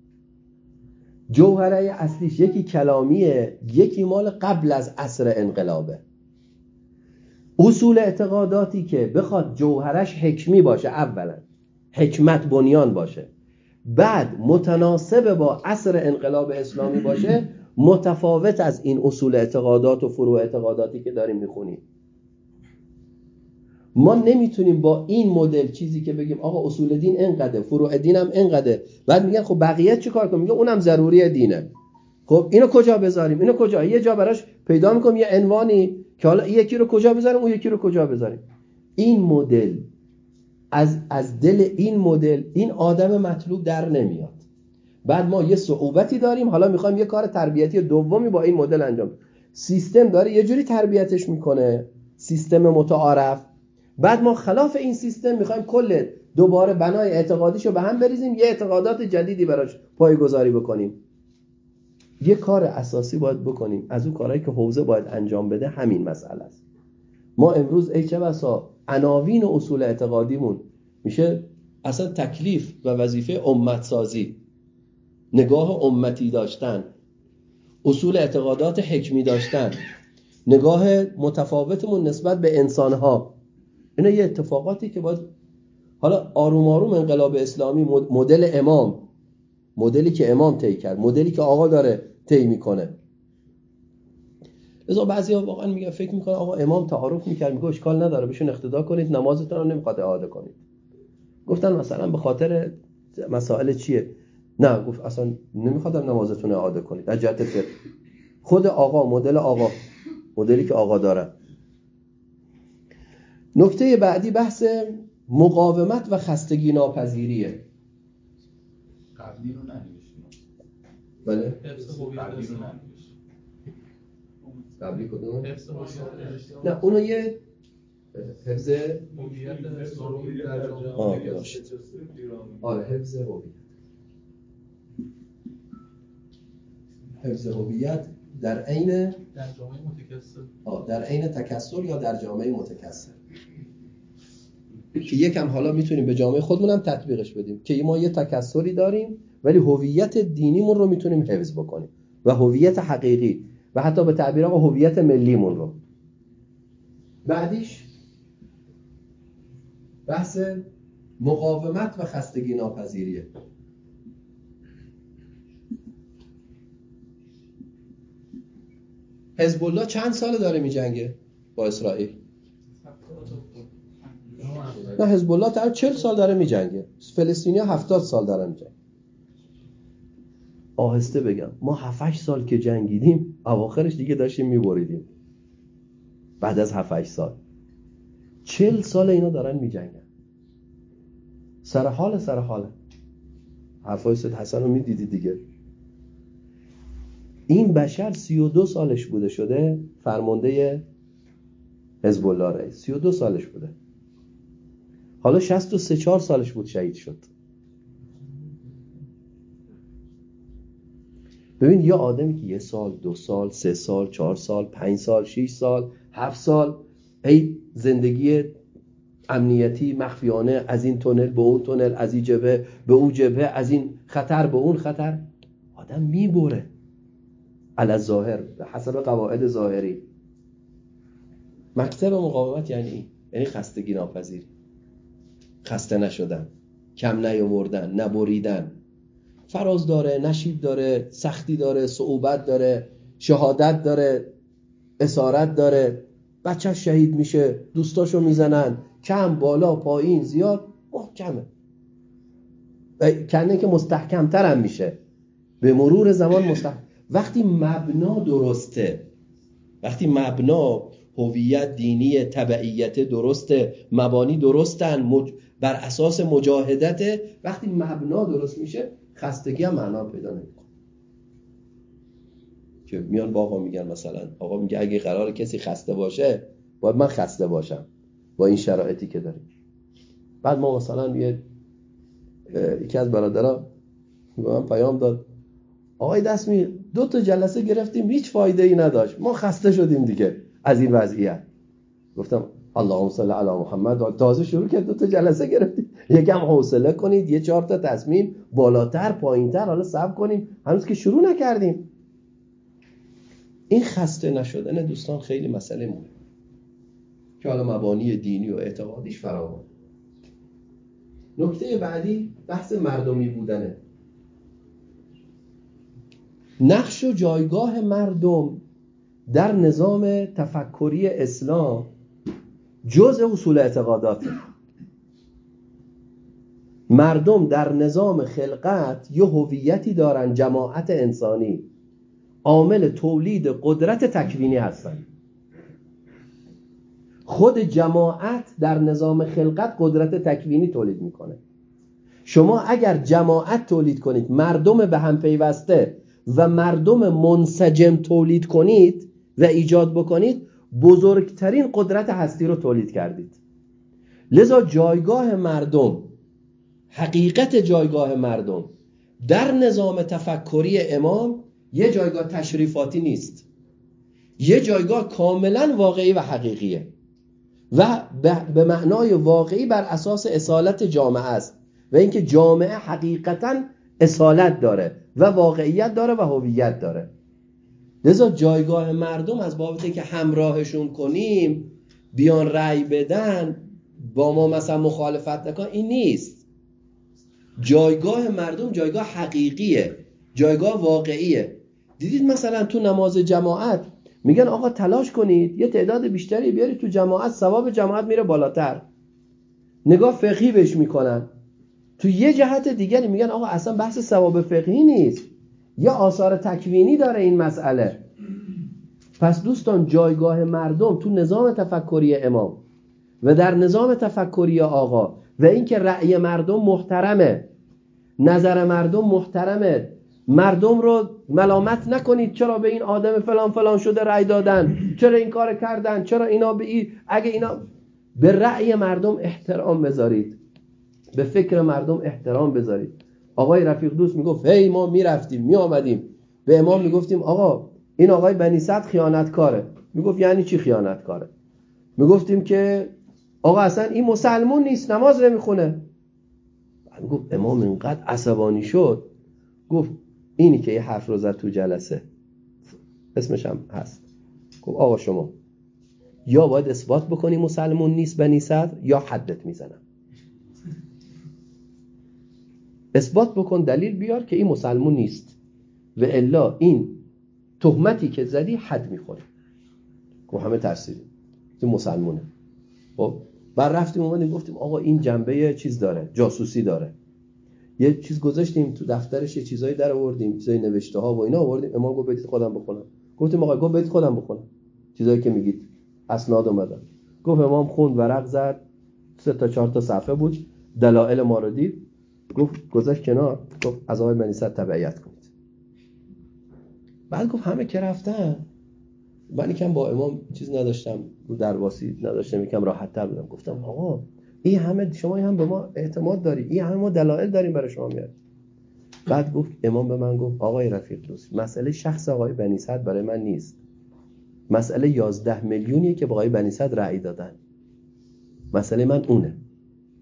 جوهره اصلیش یکی کلامیه، یکی مال قبل از عصر انقلابه. اصول اعتقاداتی که بخواد جوهرش حکمی باشه، اولا حکمت بنیان باشه، بعد متناسب با عصر انقلاب اسلامی باشه، متفاوت از این اصول اعتقادات و فروع اعتقاداتی که داریم میخونیم. ما نمیتونیم با این مدل چیزی که بگیم آقا اصول دین اینقدر، فروع دین هم اینقدر، بعد میگن خب بقیه چی کار کنیم؟ میگه اونم ضروری دینه. خب اینو کجا بذاریم؟ اینو کجا؟ یه جا براش پیدا میکنیم یه عنوانی که حالا یکی رو کجا بذاریم، اون یکی رو کجا بذاریم. این مدل از از دل این مدل این آدم مطلوب در نمیاد. بعد ما یه صعوبتی داریم، حالا میخوایم یه کار تربیتی دومی با این مدل انجام. سیستم داره یه جوری تربیتش میکنه، سیستم متعارف. بعد ما خلاف این سیستم میخوایم کل دوباره بنای اعتقادیشو به هم بریزیم، یه اعتقادات جدیدی براش پایه‌گذاری بکنیم. یه کار اساسی باید بکنیم، از اون کارهایی که حوزه باید انجام بده همین مسئله است. ما امروز ای چه بسا عناوین و اصول اعتقادیمون میشه اصلا تکلیف و وظیفه امت سازی، نگاه امتی داشتن، اصول اعتقادات حکمی داشتن، نگاه متفاوتمون نسبت به انسانها. اینا یه اتفاقاتی که باید حالا آروم آروم انقلاب اسلامی مدل امام، مدلی که امام طی کرد، مدلی که آقا داره طی میکنه. لذا بعضیا واقعا میگن فکر میکنن آقا امام تعارف میکرد، میگه اشکال نداره بهشون اقتدا کنید، نمازتون رو نمیخواد اعاده کنید. گفتن مثلا به خاطر مسائل چیه؟ نه، گفت اصلا نمیخوادم نمازتون اعاده کنید. از جهت فقه خود آقا، مدل آقا، مدلی که آقا داره. نکته بعدی بحث مقاومت و خستگی ناپذیریه. قبلی رو ننوشتیم. بله؟ قبلی رو ننوشتیم. قبلی کدوم؟ نه اونو یه حفظ هویت اسلامی در جامعه باشه. آره حفظ هویت. حفظ هویت در عین در جامعه متکثر. آه در عین تکثر یا در جامعه متکثر. که یکم حالا میتونیم به جامعه خودمون هم تطبیقش بدیم که ما یه تکثری داریم ولی هویت دینیمون رو میتونیم حفظ بکنیم و هویت حقیقی و حتی به تعبیر آقا هویت ملیمون رو. بعدیش بحث مقاومت و خستگی ناپذیریه. حزب الله چند ساله داره میجنگه با اسرائیل؟ نه حزب الله تا چهل سال داره میجنگه، فلسطینی‌ها هفتاد سال دارن میجنگن. آهسته بگم ما هفت هشت سال که جنگیدیم اواخرش دیگه داشتیم میبریدیم. بعد از هفت هشت سال چهل سال اینا دارن میجنگن. سر حال سر حال حرفای سید حسن رو میدیدی دیگه. این بشر سی و دو سالش بوده شده فرمانده حزب الله رئیس، سی و دو سالش بوده. حالا شصت و سه چهار سالش بود شهید شد. ببین یه آدمی که یه سال، دو سال، سه سال، چهار سال، پنج سال، شش سال، هفت سال ای زندگی امنیتی مخفیانه از این تونل به اون تونل، از این جبهه به اون جبهه، از این خطر به اون خطر، آدم میبره علی ظاهر حسب قواعد ظاهری. مکتب مقاومت یعنی یعنی خستگی ناپذیری، خسته نشدن، کم نیاوردن، نبریدن. فراز داره، نشیب داره، سختی داره، صعوبت داره، شهادت داره، اسارت داره، بچه شهید میشه، دوستاشو میزنن، کم، بالا، پایین، زیاد، محکمه. کنه که مستحکمتر هم میشه به مرور زمان. مستحکم وقتی مبنا درسته، وقتی مبنا هویت دینی تبعیت درسته، مبانی درستن، مج... بر اساس مجاهدت، وقتی مبنا درست میشه خستگی هم معنا پیدا نمیکنه. که میان با آقا میگن مثلا آقا میگه اگه قرار کسی خسته باشه باید من خسته باشم با این شرایطی که داریم. بعد ما مثلا یه یکی از برادرها به من پیام داد آقای دسمی دو تا جلسه گرفتیم هیچ فایده ای نداشت، ما خسته شدیم دیگه از این وضعیت. گفتم اللهم صل علی محمد. تازه شروع کرد دو تا جلسه گرفتیم، یکم حوصله کنید، یه چهار تا تصمیم بالاتر پایینتر، حالا صبر کنیم، هنوز که شروع نکردیم. این خسته نشدن دوستان خیلی مسئله مهمه که حالا مبانی دینی و اعتقادیش فراوان. نکته بعدی بحث مردمی بودنه. نقش و جایگاه مردم در نظام تفکری اسلام جزء اصول اعتقاداته. مردم در نظام خلقت یه هویتی دارن، جماعت انسانی، عامل تولید قدرت تکوینی هستن. خود جماعت در نظام خلقت قدرت تکوینی تولید میکنه. شما اگر جماعت تولید کنید، مردم به هم پیوسته و مردم منسجم تولید کنید و ایجاد بکنید، بزرگترین قدرت هستی رو تولید کردید. لذا جایگاه مردم، حقیقت جایگاه مردم در نظام تفکری امام یه جایگاه تشریفاتی نیست، یه جایگاه کاملا واقعی و حقیقیه و به معنای واقعی بر اساس اصالت جامعه است و اینکه جامعه حقیقتا اصالت داره و واقعیت داره و هویت داره. لذا جایگاه مردم از بابته که همراهشون کنیم بیان رأی بدن با ما مثلا مخالفت نکن، این نیست. جایگاه مردم جایگاه حقیقیه، جایگاه واقعیه. دیدید مثلا تو نماز جماعت میگن آقا تلاش کنید یه تعداد بیشتری بیارید تو جماعت، ثواب جماعت میره بالاتر. نگاه فقهی بهش میکنن. تو یه جهت دیگری میگن آقا اصلا بحث ثواب فقهی نیست، یه آثار تکوینی داره این مسئله. پس دوستان جایگاه مردم تو نظام تفکری امام و در نظام تفکری آقا و اینکه رأی مردم محترمه، نظر مردم محترمه، مردم رو ملامت نکنید چرا به این آدم فلان فلان شده رأی دادن، چرا این کار کردن، چرا اینا به این، اگه اینا به رأی مردم احترام بذارید، به فکر مردم احترام بذارید. آقای رفیق دوست میگفت هی ما میرفتیم میآمدیم به امام میگفتیم آقا این آقای بنی سعد خیانتکاره. میگفت یعنی چی خیانتکاره؟ میگفتیم که آقا اصلا این مسلمون نیست، نماز نمیخونه. میگفت امام اینقدر عصبانی شد، گفت اینی که یه حرف رو زد تو جلسه اسمش هم هست، گفت آقا شما یا باید اثبات بکنی مسلمون نیست بنی سعد یا حدت میزنم. اثبات بکن، دلیل بیار که این مسلمون نیست و الا این تهمتی که زدی حد میخوره. گفت همه ترسیدیم این مسلمونه. خب بعد رفتیم اومدیم گفتیم آقا این جنبه چیز داره، جاسوسی داره. یه چیز گذاشتیم تو دفترش، یه چیزایی در آوردیم، چیزای نوشته ها و اینا آوردیم. امام گفت بدید خودم بخونم. گفتیم آقا گفت بدید خودم بخونم چیزایی که میگید، اسناد اومدن. گفت امام خوند، ورق زد، سه تا چهار تا صفحه بود، دلایل ما رو دید، گفت گذاشت کنار، گفت از آقای بنی سعد تبعیت کنید. بعد گفت همه که رفتن، من یکم با امام چیز نداشتم، رو درواسی نداشتم، یکم راحت تر بودم. گفتم آقا این همه شما هم به ما اعتماد داری، این همه ما دلایل داریم برای شما میاد. بعد گفت امام به من گفت آقای رفیق دوست، مسئله شخص آقای بنی سعد برای من نیست، مسئله یازده میلیونیه که با آقای بنی سعد رأی دادن، مسئله من اونه.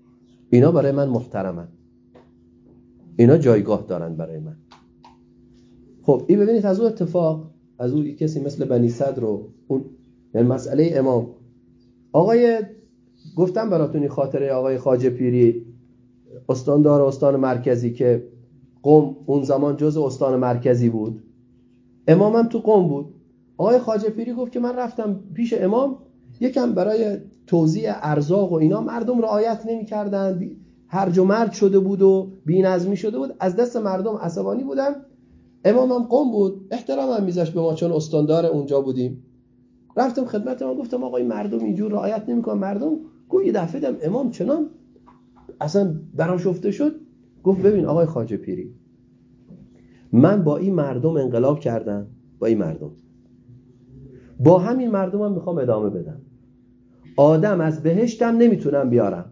اینا برای من محترمن، اینا جایگاه دارن برای من. خب این ببینید از اون اتفاق، از اون کسی مثل بنی صدر رو اون یعنی مسئله امام، آقای گفتم براتون این خاطره آقای خواجه پیری استاندار استان مرکزی که قم اون زمان جز استان مرکزی بود، امامم تو قم بود. آقای خواجه پیری گفت که من رفتم پیش امام، یکم برای توزیع ارزاق و اینا مردم رعایت نمی‌کردن، هرج و مرج شده بود و بی‌نظمی شده بود، از دست مردم عصبانی بودم. امامم قم بود، احترامم میذاشت به ما چون استاندار اونجا بودیم. رفتم خدمت امام گفتم آقا این مردم اینجور رعایت نمی‌کنن. مردم گفت یه دفعه دیدم امام چنان اصلا برام شفته شد، گفت ببین آقای خواجه پیری، من با این مردم انقلاب کردم، با این مردم، با همین مردم هم میخوام ادامه بدم. آدم از بهشتم نمیتونم بیارم،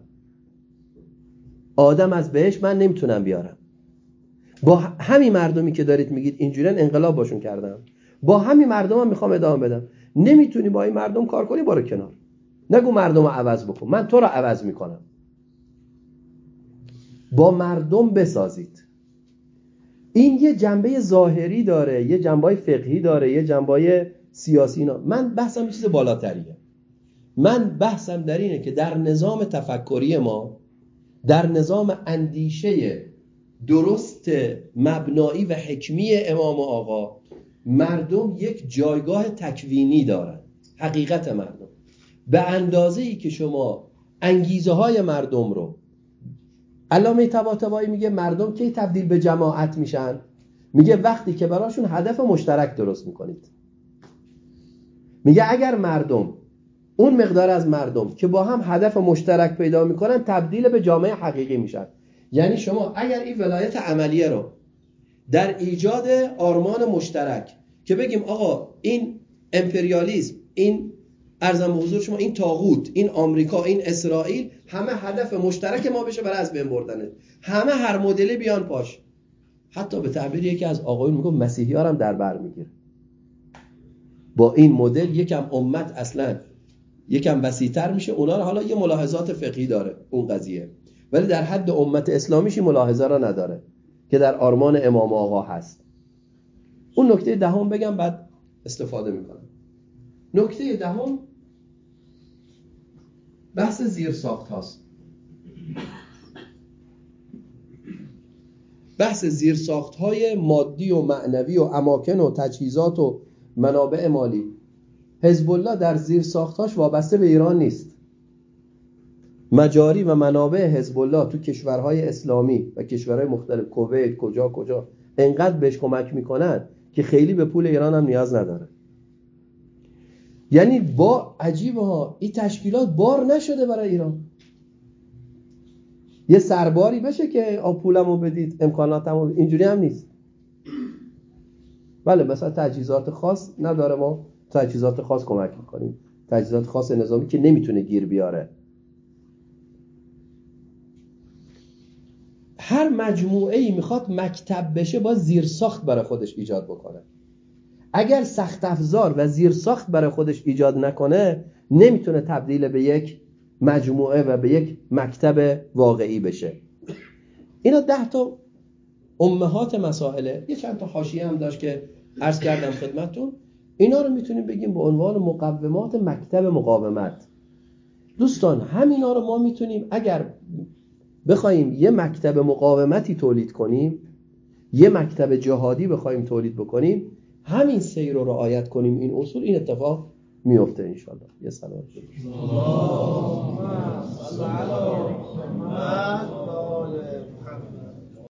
آدم از بهشت من نمیتونم بیارم. با همین مردمی که دارید میگید اینجوریان انقلاب باشون کردم، با همین مردم هم میخوام ادامه بدم. نمیتونی با این مردم کار کنی، برو کنار، نگو مردم رو عوض بکن، من تو رو عوض میکنم. با مردم بسازید. این یه جنبه ظاهری داره، یه جنبه فقهی داره، یه جنبه سیاسی. اینا من بحثم یه چیز بالاتریه. من بحثم در اینه که در نظام تفکری ما، در نظام اندیشه درست مبنایی و حکمی امام آقا، مردم یک جایگاه تکوینی دارن. حقیقت مردم به اندازه‌ای که شما انگیزه های مردم رو، علامه طباطبایی میگه مردم کی تبدیل به جماعت میشن؟ میگه وقتی که براشون هدف مشترک درست میکنید. میگه اگر مردم، اون مقدار از مردم که با هم هدف مشترک پیدا میکنن، تبدیل به جامعه حقیقی میشن. یعنی شما اگر این ولایت عملیه رو در ایجاد آرمان مشترک که بگیم آقا این امپریالیسم، این ارزم به حضور شما این طاغوت، این آمریکا، این اسرائیل، همه هدف مشترک ما بشه برای از بین بردنه، همه هر مدلی بیان پاش. حتی به تعبیر یکی از آقایون میگه مسیحی‌ها هم در بر میگیره. با این مدل یکم امت اصلا یکم وسیع‌تر میشه. اونا رو حالا یه ملاحظات فقهی داره اون قضیه، ولی در حد امت اسلامیش این ملاحظه را نداره که در آرمان امام آقا هست. اون نکته دهم بگم بعد استفاده میکنم. نکته دهم بحث زیرساخت هاست. بحث زیرساخت های مادی و معنوی و اماکن و تجهیزات و منابع مالی. حزب الله در زیرساخت‌هاش وابسته به ایران نیست. مجاری و منابع حزب الله تو کشورهای اسلامی و کشورهای مختلف، کویت، کجا کجا انقدر بهش کمک میکنن که خیلی به پول ایران هم نیاز نداره. یعنی با عجیبه ها، این تشکیلات بار نشده برای ایران. یه سرباری بشه که آ پولمو بدید، امکاناتمو، اینجوری هم نیست. بله مثلا تجهیزات خاص نداره، ما تجهیزات خاص کمک میکنیم، تجهیزات خاص نظامی که نمیتونه گیر بیاره. هر مجموعه‌ای میخواد مکتب بشه با زیرساخت برای خودش ایجاد بکنه. اگر سخت افزار و زیرساخت برای خودش ایجاد نکنه، نمیتونه تبدیل به یک مجموعه و به یک مکتب واقعی بشه. اینا ده تا امهات مسائله. یه چند تا حاشیه هم داشت که عرض کردم خدمتتون. اینا رو میتونیم بگیم به عنوان مقومات مکتب مقاومت. دوستان همینا رو ما میتونیم اگر بخوایم یه مکتب مقاومتی تولید کنیم، یه مکتب جهادی بخوایم تولید بکنیم، همین سیر رو رعایت کنیم، این اصول، این اتفاق میفته انشالله. یه سلام اللهم صل علی محمد و آل